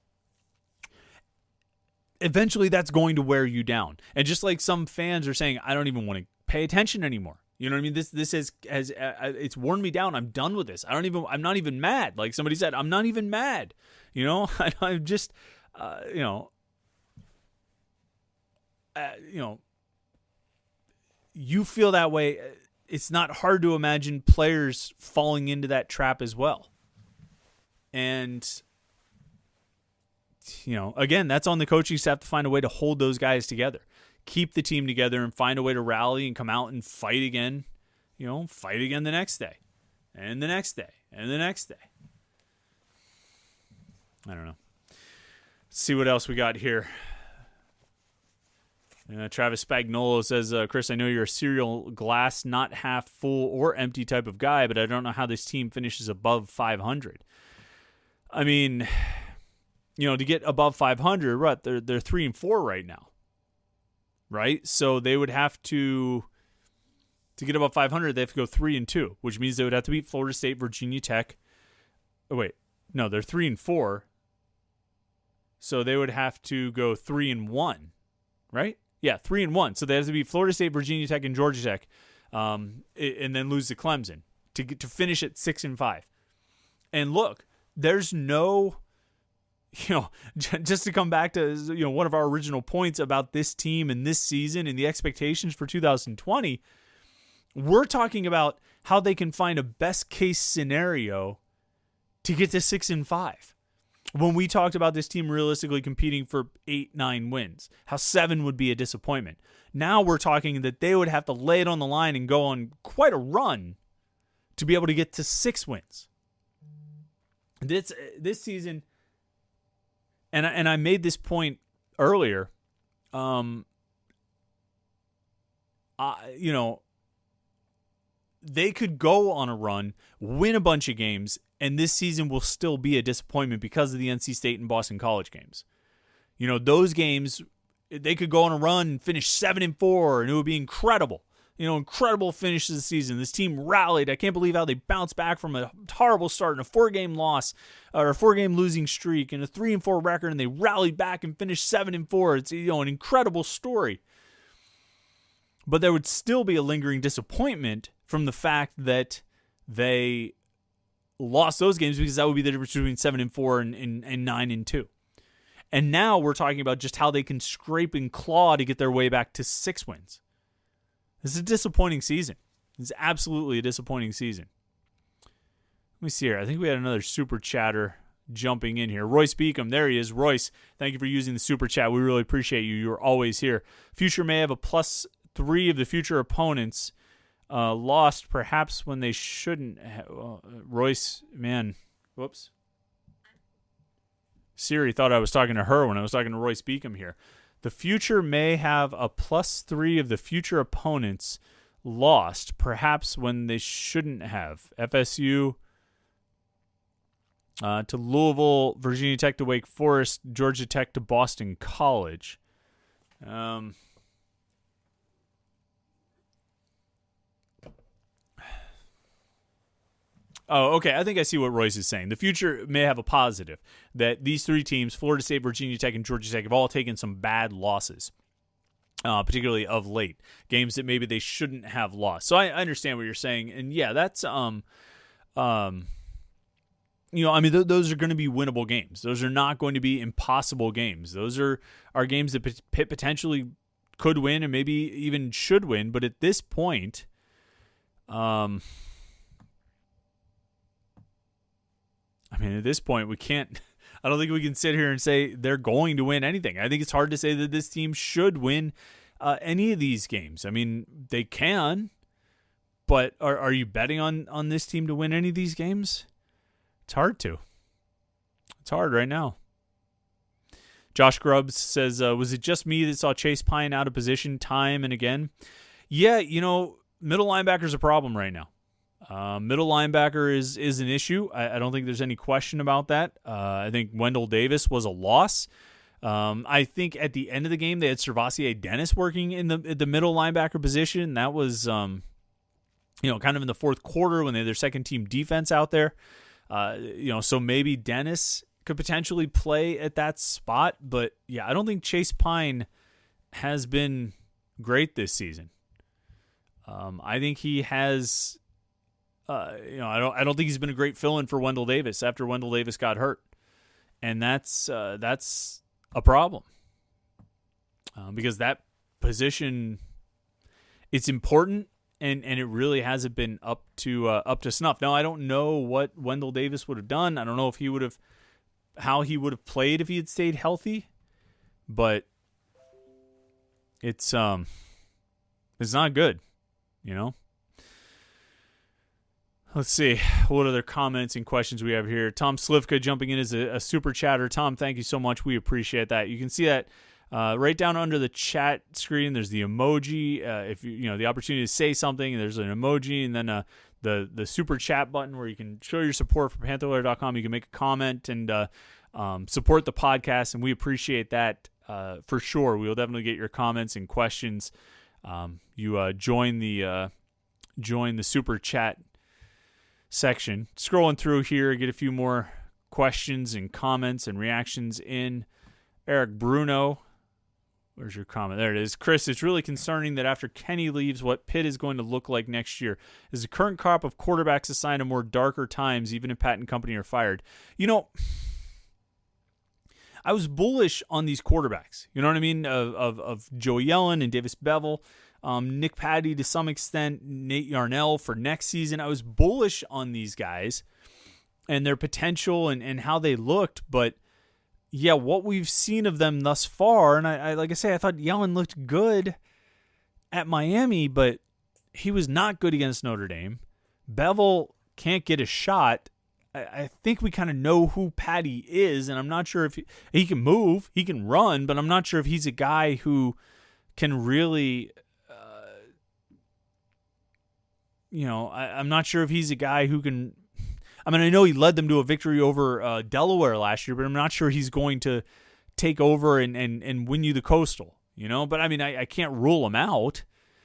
Eventually, that's going to wear you down. And just like some fans are saying, I don't even want to pay attention anymore. You know what I mean? This has it's worn me down. I'm done with this. I'm not even mad. Like somebody said, I'm not even mad. I'm just, you feel that way. It's not hard to imagine players falling into that trap as well. And, again, that's on the coaching staff to find a way to hold those guys together. Keep the team together and find a way to rally and come out and fight again. Fight again the next day. And the next day. And the next day. I don't know. Let's see what else we got here. Travis Spagnolo says, Chris, I know you're a serial glass, not half full or empty type of guy, but I don't know how this team finishes above 500. I mean, to get above 500, right? They're 3-4 right now. Right? So they would have to get above 500, they have to go 3-2, which means they would have to beat Florida State, Virginia Tech. Oh, wait. No, they're 3-4. So they would have to go 3-1, right? Yeah, 3-1. So they have to beat Florida State, Virginia Tech, and Georgia Tech, and then lose to Clemson to finish at 6-5. And look, there's no... just to come back to one of our original points about this team and this season and the expectations for 2020, we're talking about how they can find a best case scenario to get to 6-5. When we talked about this team realistically competing for 8-9 wins, how 7 would be a disappointment. Now we're talking that they would have to lay it on the line and go on quite a run to be able to get to 6 wins. This season. And I made this point earlier. They could go on a run, win a bunch of games, and this season will still be a disappointment because of the NC State and Boston College games. Those games, they could go on a run and finish 7-4, and it would be incredible. Incredible finish to the season. This team rallied. I can't believe how they bounced back from a horrible start and a 4-game loss or a 4-game losing streak and a 3-4 record, and they rallied back and finished 7-4. It's an incredible story. But there would still be a lingering disappointment from the fact that they lost those games because that would be the difference between 7-4 and 9-2. And now we're talking about just how they can scrape and claw to get their way back to 6 wins. This is a disappointing season. It's absolutely a disappointing season. Let me see here. I think we had another super chatter jumping in here. Royce Beacom, there he is. Royce, thank you for using the super chat. We really appreciate you. You're always here. Future may have a +3 of the future opponents lost, perhaps when they shouldn't have. Royce, man, whoops. Siri thought I was talking to her when I was talking to Royce Beacom here. The future may have a +3 of the future opponents lost, perhaps when they shouldn't have. FSU to Louisville, Virginia Tech to Wake Forest, Georgia Tech to Boston College. Oh, okay. I think I see what Royce is saying. The future may have a positive that these three teams, Florida State, Virginia Tech, and Georgia Tech, have all taken some bad losses, particularly of late. Games that maybe they shouldn't have lost. So I understand what you're saying. And yeah, that's, those are going to be winnable games. Those are not going to be impossible games. Those are games that Pitt potentially could win and maybe even should win. But at this point, at this point, we can't. I don't think we can sit here and say they're going to win anything. I think it's hard to say that this team should win any of these games. I mean, they can, but are you betting on this team to win any of these games? It's hard to. It's hard right now. Josh Grubbs says, was it just me that saw Chase Pine out of position time and again? Yeah, middle linebacker's a problem right now. Middle linebacker is an issue. I don't think there's any question about that. I think Wendell Davis was a loss. I think at the end of the game they had Servassier Dennis working in the middle linebacker position. That was kind of in the fourth quarter when they had their second team defense out there. So maybe Dennis could potentially play at that spot. But yeah, I don't think Chase Pine has been great this season. I think he has. I don't think he's been a great fill-in for Wendell Davis after Wendell Davis got hurt, and that's a problem because that position, it's important, and it really hasn't been up to snuff. Now I don't know what Wendell Davis would have done. I don't know if how he would have played if he had stayed healthy, but it's not good, Let's see what other comments and questions we have here. Tom Slivka jumping in as a super chatter. Tom, thank you so much. We appreciate that. You can see that right down under the chat screen. There's the emoji. If the opportunity to say something, there's an emoji, and then the super chat button where you can show your support for PantherLawyer.com. You can make a comment and support the podcast, and we appreciate that for sure. We will definitely get your comments and questions. You join the super chat section. Scrolling through here, get a few more questions and comments and reactions in. Eric Bruno, where's your comment? There it is. Chris, it's really concerning that after Kenny leaves, what Pitt is going to look like next year. Is the current crop of quarterbacks a sign of more darker times, even if Pat and company are fired? I was bullish on these quarterbacks. You know what I mean? Of Joey Yellen and Davis Bevel. Nick Patty to some extent, Nate Yarnell for next season. I was bullish on these guys and their potential and how they looked, but yeah, what we've seen of them thus far, and I like I say, I thought Yellen looked good at Miami, but he was not good against Notre Dame. Bevel can't get a shot. I think we kind of know who Patty is, and I'm not sure if he can move, he can run, but I'm not sure if he's a guy who can really... I'm not sure if he's a guy who can. I know he led them to a victory over Delaware last year, but I'm not sure he's going to take over and win you the Coastal. But I can't rule him out.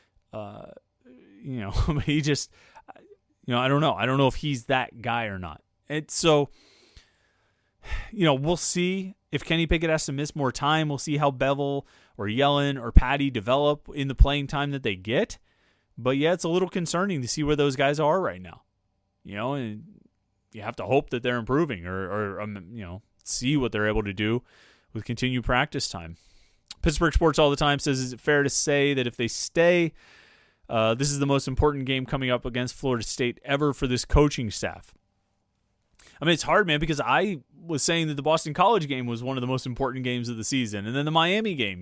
He just, I don't know. I don't know if he's that guy or not. So, we'll see if Kenny Pickett has to miss more time. We'll see how Bevel or Yellen or Patty develop in the playing time that they get. But yeah, it's a little concerning to see where those guys are right now, and you have to hope that they're improving or see what they're able to do with continued practice time. Pittsburgh Sports All the Time says, is it fair to say that if they stay, this is the most important game coming up against Florida State ever for this coaching staff? It's hard, man, because I was saying that the Boston College game was one of the most important games of the season, and then the Miami game,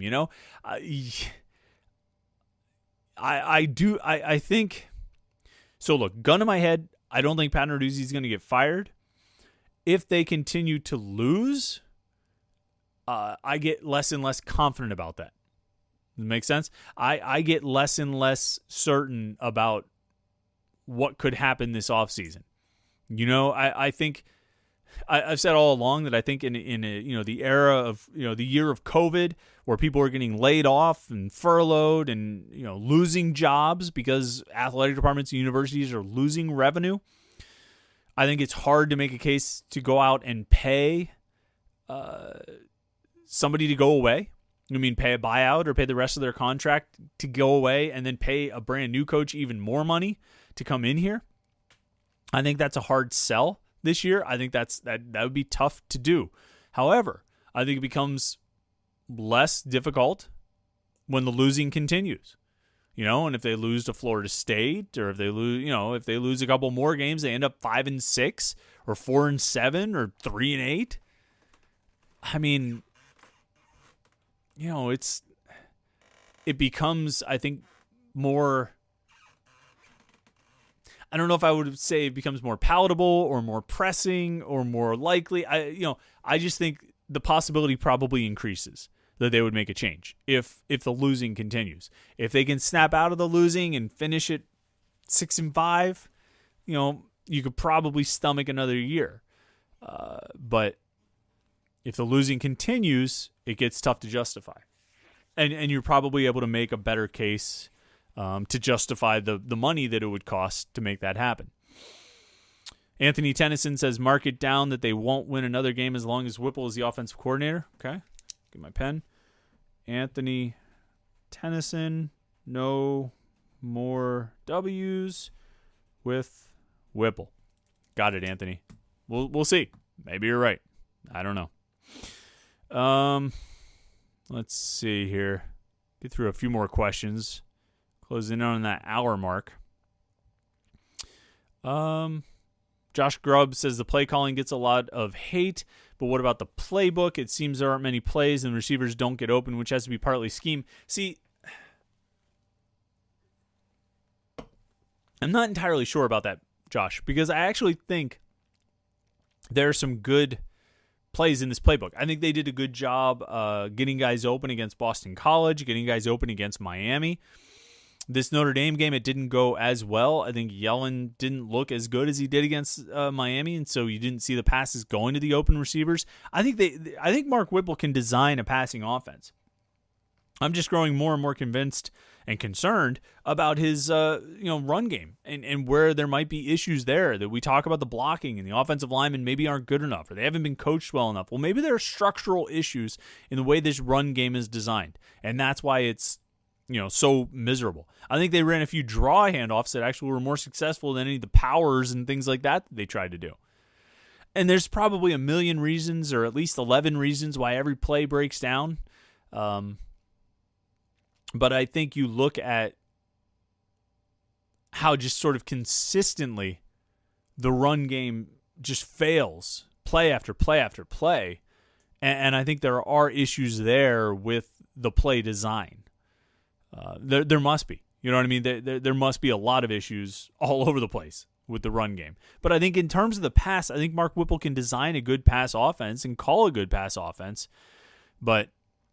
I think so. Look, gun to my head, I don't think Pat Narduzzi is going to get fired. If they continue to lose, I get less and less confident about that. Does it make sense? I get less and less certain about what could happen this offseason. I think I've said all along that I think in the era of the year of COVID, where people are getting laid off and furloughed and losing jobs because athletic departments and universities are losing revenue, I think it's hard to make a case to go out and pay somebody to go away. You mean pay a buyout or pay the rest of their contract to go away and then pay a brand new coach even more money to come in here? I think that's a hard sell this year. I think that would be tough to do. However, I think it becomes less difficult when the losing continues. And if they lose to Florida State, or if they lose a couple more games, they end up 5-6 or 4-7 or 3-8. I mean, it becomes, I think, more. I don't know if I would say it becomes more palatable or more pressing or more likely. I just think the possibility probably increases that they would make a change if the losing continues. If they can snap out of the losing and finish it 6-5, you could probably stomach another year. But if the losing continues, it gets tough to justify. And you're probably able to make a better case to justify the money that it would cost to make that happen. Anthony Tennyson says, mark it down that they won't win another game as long as Whipple is the offensive coordinator. Okay. Get my pen. Anthony Tennyson, no more W's with Whipple. Got it, Anthony. We'll see. Maybe you're right. I don't know. Let's see here. Get through a few more questions. Closing in on that hour mark. Josh Grubb says the play calling gets a lot of hate, but what about the playbook? It seems there aren't many plays and receivers don't get open, which has to be partly scheme. See, I'm not entirely sure about that, Josh, because I actually think there are some good plays in this playbook. I think they did a good job getting guys open against Boston College, getting guys open against Miami. This Notre Dame game, it didn't go as well. I think Yellen didn't look as good as he did against Miami, and so you didn't see the passes going to the open receivers. I think Mark Whipple can design a passing offense. I'm just growing more and more convinced and concerned about his run game and where there might be issues there. That we talk about the blocking and the offensive linemen maybe aren't good enough or they haven't been coached well enough. Well, maybe there are structural issues in the way this run game is designed, and that's why it's so miserable. I think they ran a few draw handoffs that actually were more successful than any of the powers and things like that they tried to do. And there's probably a million reasons, or at least 11 reasons, why every play breaks down. But I think you look at how just sort of consistently the run game just fails play after play after play. And I think there are issues there with the play design. There must be. You know what I mean? There must be a lot of issues all over the place with the run game. But I think in terms of the pass, I think Mark Whipple can design a good pass offense and call a good pass offense. But,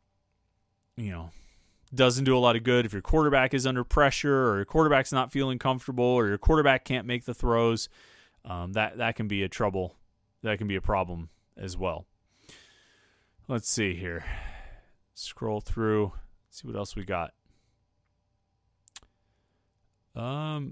doesn't do a lot of good if your quarterback is under pressure or your quarterback's not feeling comfortable or your quarterback can't make the throws. That can be a trouble. That can be a problem as well. Let's see here. Scroll through. See what else we got. Let's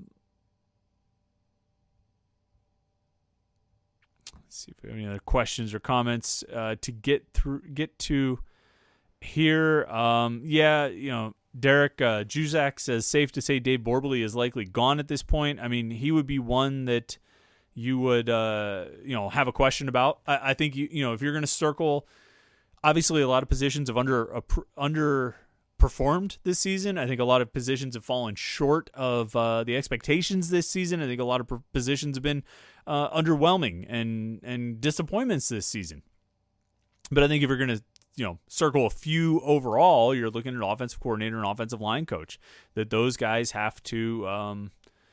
see if we have any other questions or comments to get to here. Derek Juzak says, safe to say Dave Borbely is likely gone at this point. I mean, he would be one that you would have a question about. I think if you're going to circle, obviously a lot of positions have underperformed this season. I think a lot of positions have fallen short of the expectations this season. I think a lot of positions have been underwhelming and disappointments this season. But I think if you're going to circle a few overall, you're looking at an offensive coordinator and offensive line coach, that those guys have to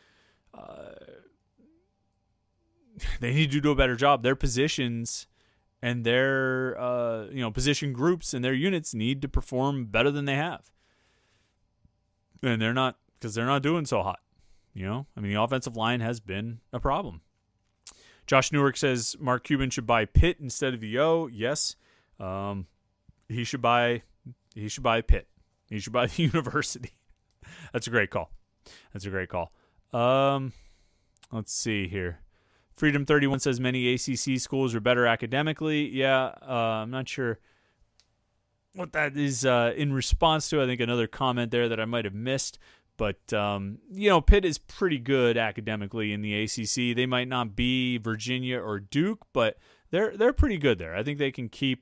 they need to do a better job. Their positions and their position groups and their units need to perform better than they have. And they're not, because they're not doing so hot. The offensive line has been a problem. Josh Newark says Mark Cuban should buy Pitt instead of the O. Yes. He should buy Pitt. He should buy the university. That's a great call. Let's see here. Freedom 31 says many ACC schools are better academically. Yeah, I'm not sure what that is in response to. I think another comment there that I might have missed. But, Pitt is pretty good academically in the ACC. They might not be Virginia or Duke, but they're pretty good there. I think they can keep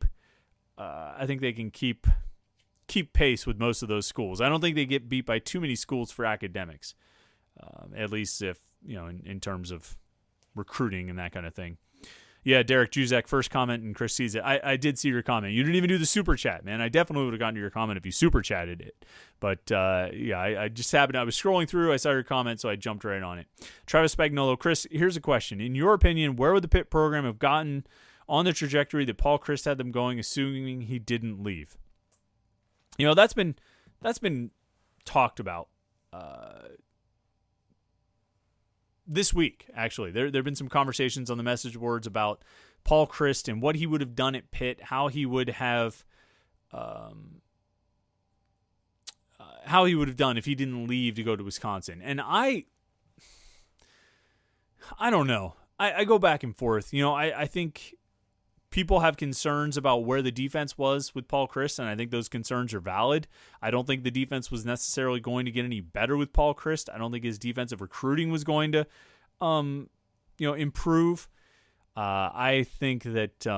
keep pace with most of those schools. I don't think they get beat by too many schools for academics, at least if, in terms of recruiting and that kind of thing. Yeah, Derek Juzak, first comment, and Chris sees it. I did see your comment. You didn't even do the super chat, man. I definitely would have gotten to your comment if you super chatted it. But, I just happened. I was scrolling through. I saw your comment, so I jumped right on it. Travis Spagnolo, Chris, here's a question. In your opinion, where would the Pitt program have gotten on the trajectory that Paul Chryst had them going, assuming he didn't leave? That's been talked about this week, actually. There have been some conversations on the message boards about Paul Chryst and what he would have done at Pitt, how he would have done if he didn't leave to go to Wisconsin. And I don't know. I go back and forth. I think people have concerns about where the defense was with Paul Chryst, and I think those concerns are valid. I don't think the defense was necessarily going to get any better with Paul Chryst. I don't think his defensive recruiting was going to, improve. I think that,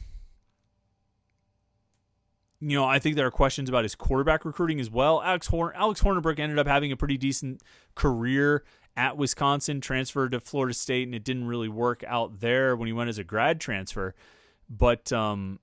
I think there are questions about his quarterback recruiting as well. Alex Hornibrook ended up having a pretty decent career at Wisconsin, transferred to Florida State, and it didn't really work out there when he went as a grad transfer. But, Paul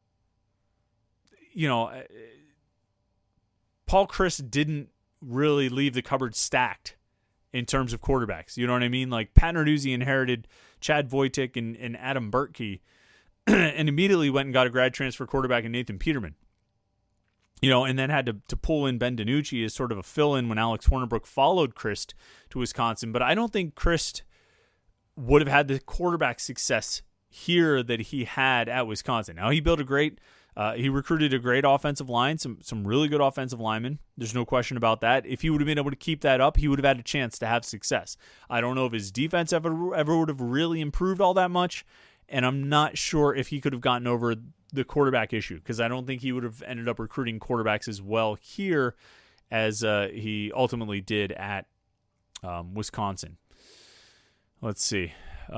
Chryst didn't really leave the cupboard stacked in terms of quarterbacks. You know what I mean? Like, Pat Narduzzi inherited Chad Wojcik and Adam Burtke and immediately went and got a grad transfer quarterback in Nathan Peterman. And then had to pull in Ben DiNucci as sort of a fill-in when Alex Hornibrook followed Chryst to Wisconsin. But I don't think Chryst would have had the quarterback success here that he had at Wisconsin. Now, he built he recruited a great offensive line, some really good offensive linemen. There's no question about that. If he would have been able to keep that up, he would have had a chance to have success. I don't know if his defense ever would have really improved all that much, and I'm not sure if he could have gotten over the quarterback issue, because I don't think he would have ended up recruiting quarterbacks as well here as he ultimately did at Wisconsin. Let's see.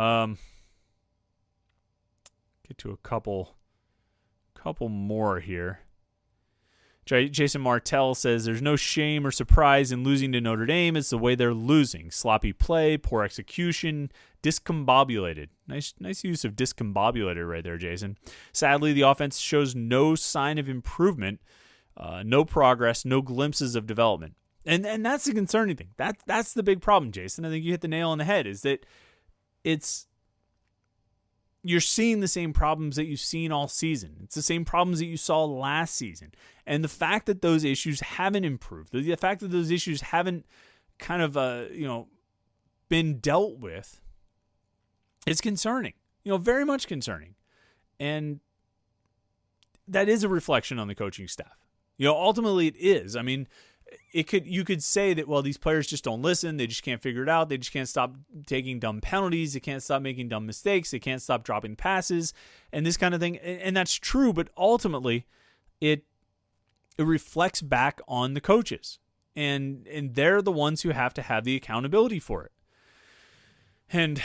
Get to a couple more here. Jason Martell says there's no shame or surprise in losing to Notre Dame. It's the way they're losing. Sloppy play, poor execution, discombobulated. Nice use of discombobulated right there, Jason. Sadly, the offense shows no sign of improvement, no progress, no glimpses of development. And that's the concerning thing. That's the big problem, Jason. I think you hit the nail on the head, is that you're seeing the same problems that you've seen all season. It's the same problems that you saw last season. And the fact that those issues haven't improved, the fact that those issues haven't kind of, been dealt with, it's concerning, very much concerning. And that is a reflection on the coaching staff. Ultimately it is. I mean, you could say that, well, these players just don't listen. They just can't figure it out. They just can't stop taking dumb penalties. They can't stop making dumb mistakes. They can't stop dropping passes and this kind of thing. And that's true, but ultimately it reflects back on the coaches, and they're the ones who have to have the accountability for it. And,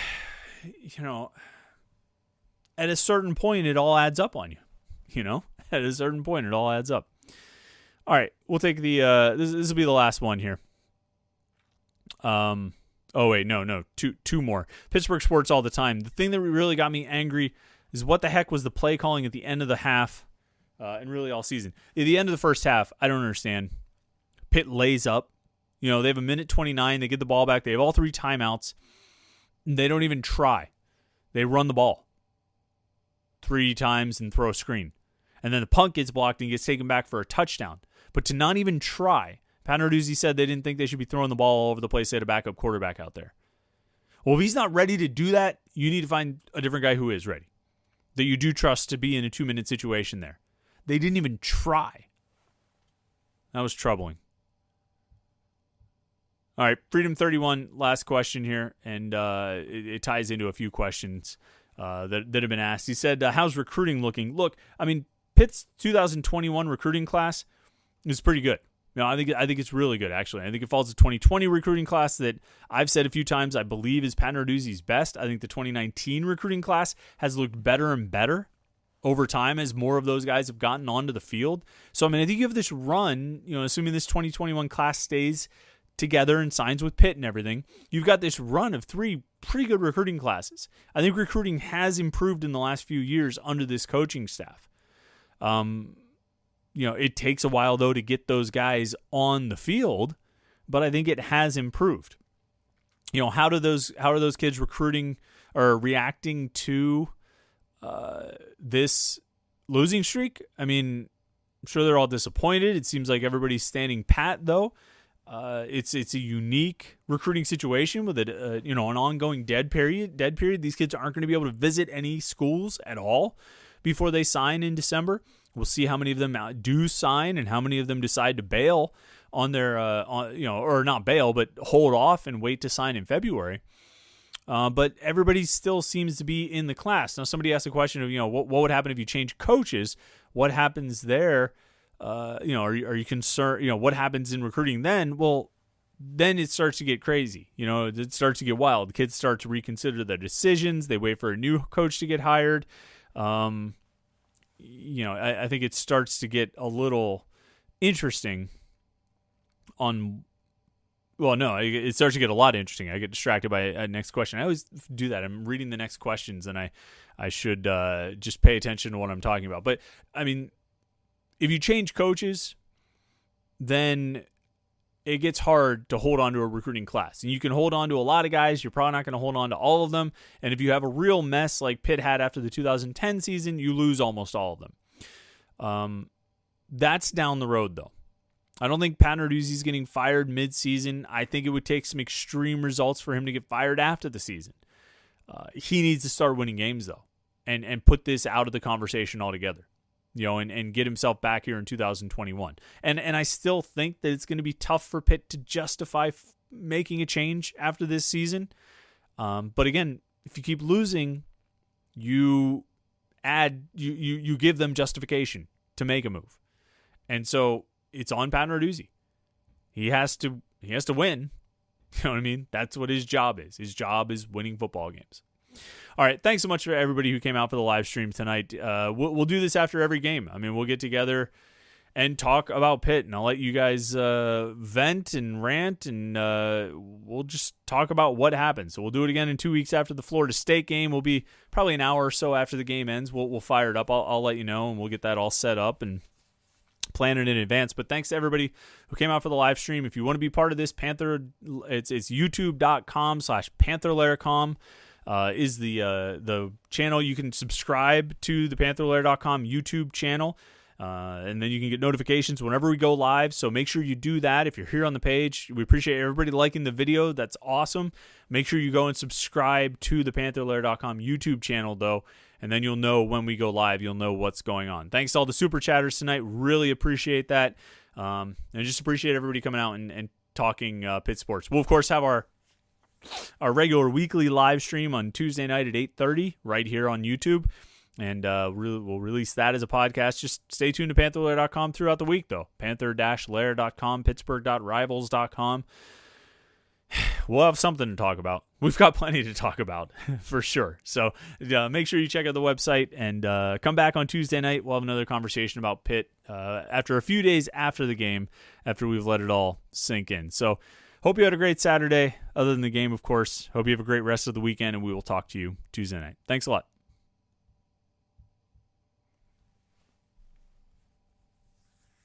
at a certain point, it all adds up on you, at a certain point, it all adds up. All right, we'll take the this will be the last one here. Oh wait, no, two more. Pittsburgh sports all the time. The thing that really got me angry is what the heck was the play calling at the end of the half, and really all season. At the end of the first half, I don't understand. Pitt lays up. They have 1:29. They get the ball back. They have all 3 timeouts. They don't even try. They run the ball 3 times and throw a screen, and then the punt gets blocked and gets taken back for a touchdown. But to not even try, Pat Narduzzi said they didn't think they should be throwing the ball all over the place. They had a backup quarterback out there. Well, if he's not ready to do that, you need to find a different guy who is ready, that you do trust to be in a 2-minute situation there. They didn't even try. That was troubling. All right, Freedom31, last question here, and it ties into a few questions that have been asked. He said, how's recruiting looking? Look, I mean, Pitt's 2021 recruiting class is pretty good. I think it's really good, actually. I think it follows the 2020 recruiting class that I've said a few times I believe is Pat Narduzzi's best. I think the 2019 recruiting class has looked better and better over time as more of those guys have gotten onto the field. So, I mean, I think you have this run, assuming this 2021 class stays together and signs with Pitt and everything, you've got this run of 3 pretty good recruiting classes. I think recruiting has improved in the last few years under this coaching staff. It takes a while, though, to get those guys on the field, but I think it has improved. How are those kids recruiting or reacting to this losing streak? I mean, I'm sure they're all disappointed. It seems like everybody's standing pat, though. It's a unique recruiting situation with an ongoing dead period. These kids aren't going to be able to visit any schools at all before they sign in December. We'll see how many of them do sign and how many of them decide to bail on their or not bail, but hold off and wait to sign in February. But everybody still seems to be in the class. Now, somebody asked the question of what would happen if you change coaches? What happens there? Are you concerned? What happens in recruiting then? Well, then it starts to get crazy. It starts to get wild. Kids start to reconsider their decisions. They wait for a new coach to get hired. I think it starts to get a little interesting it starts to get a lot interesting. I get distracted by a next question. I always do that. I'm reading the next questions, and I should just pay attention to what I'm talking about. But, I mean, if you change coaches, then it gets hard to hold on to a recruiting class. And you can hold on to a lot of guys. You're probably not going to hold on to all of them. And if you have a real mess like Pitt had after the 2010 season, you lose almost all of them. That's down the road, though. I don't think Pat Narduzzi's getting fired mid-season. I think it would take some extreme results for him to get fired after the season. He needs to start winning games, though, and put this out of the conversation altogether. And get himself back here in 2021. And I still think that it's going to be tough for Pitt to justify making a change after this season. But again, if you keep losing, you give them justification to make a move. And so it's on Pat Narduzzi. He has to win. You know what I mean? That's what his job is. His job is winning football games. All right, thanks so much for everybody who came out for the live stream tonight. We'll do this after every game. I mean, we'll get together and talk about Pitt, and I'll let you guys vent and rant, and we'll just talk about what happened. So we'll do it again in 2 weeks after the Florida State game. We'll be probably an hour or so after the game ends. We'll fire it up. I'll let you know, and we'll get that all set up and plan it in advance. But thanks to everybody who came out for the live stream. If you want to be part of this, it's youtube.com/PantherLaircom. Is the channel. You can subscribe to the PantherLair.com YouTube channel, and then you can get notifications whenever we go live. So make sure you do that. If you're here on the page, we appreciate everybody liking the video. That's awesome. Make sure you go and subscribe to the PantherLair.com YouTube channel, though, and then you'll know when we go live. You'll know what's going on. Thanks to all the super chatters tonight. Really appreciate that. And just appreciate everybody coming out and talking Pitt sports. We'll, of course, have our regular weekly live stream on Tuesday night at 8:30 right here on YouTube. And we'll release that as a podcast. Just stay tuned to PantherLair.com throughout the week, though. Panther-Lair.com, Pittsburgh.rivals.com. We'll have something to talk about. We've got plenty to talk about, for sure. So make sure you check out the website and come back on Tuesday night. We'll have another conversation about Pitt after a few days after the game, after we've let it all sink in. So hope you had a great Saturday, other than the game, of course. Hope you have a great rest of the weekend, and we will talk to you Tuesday night. Thanks a lot.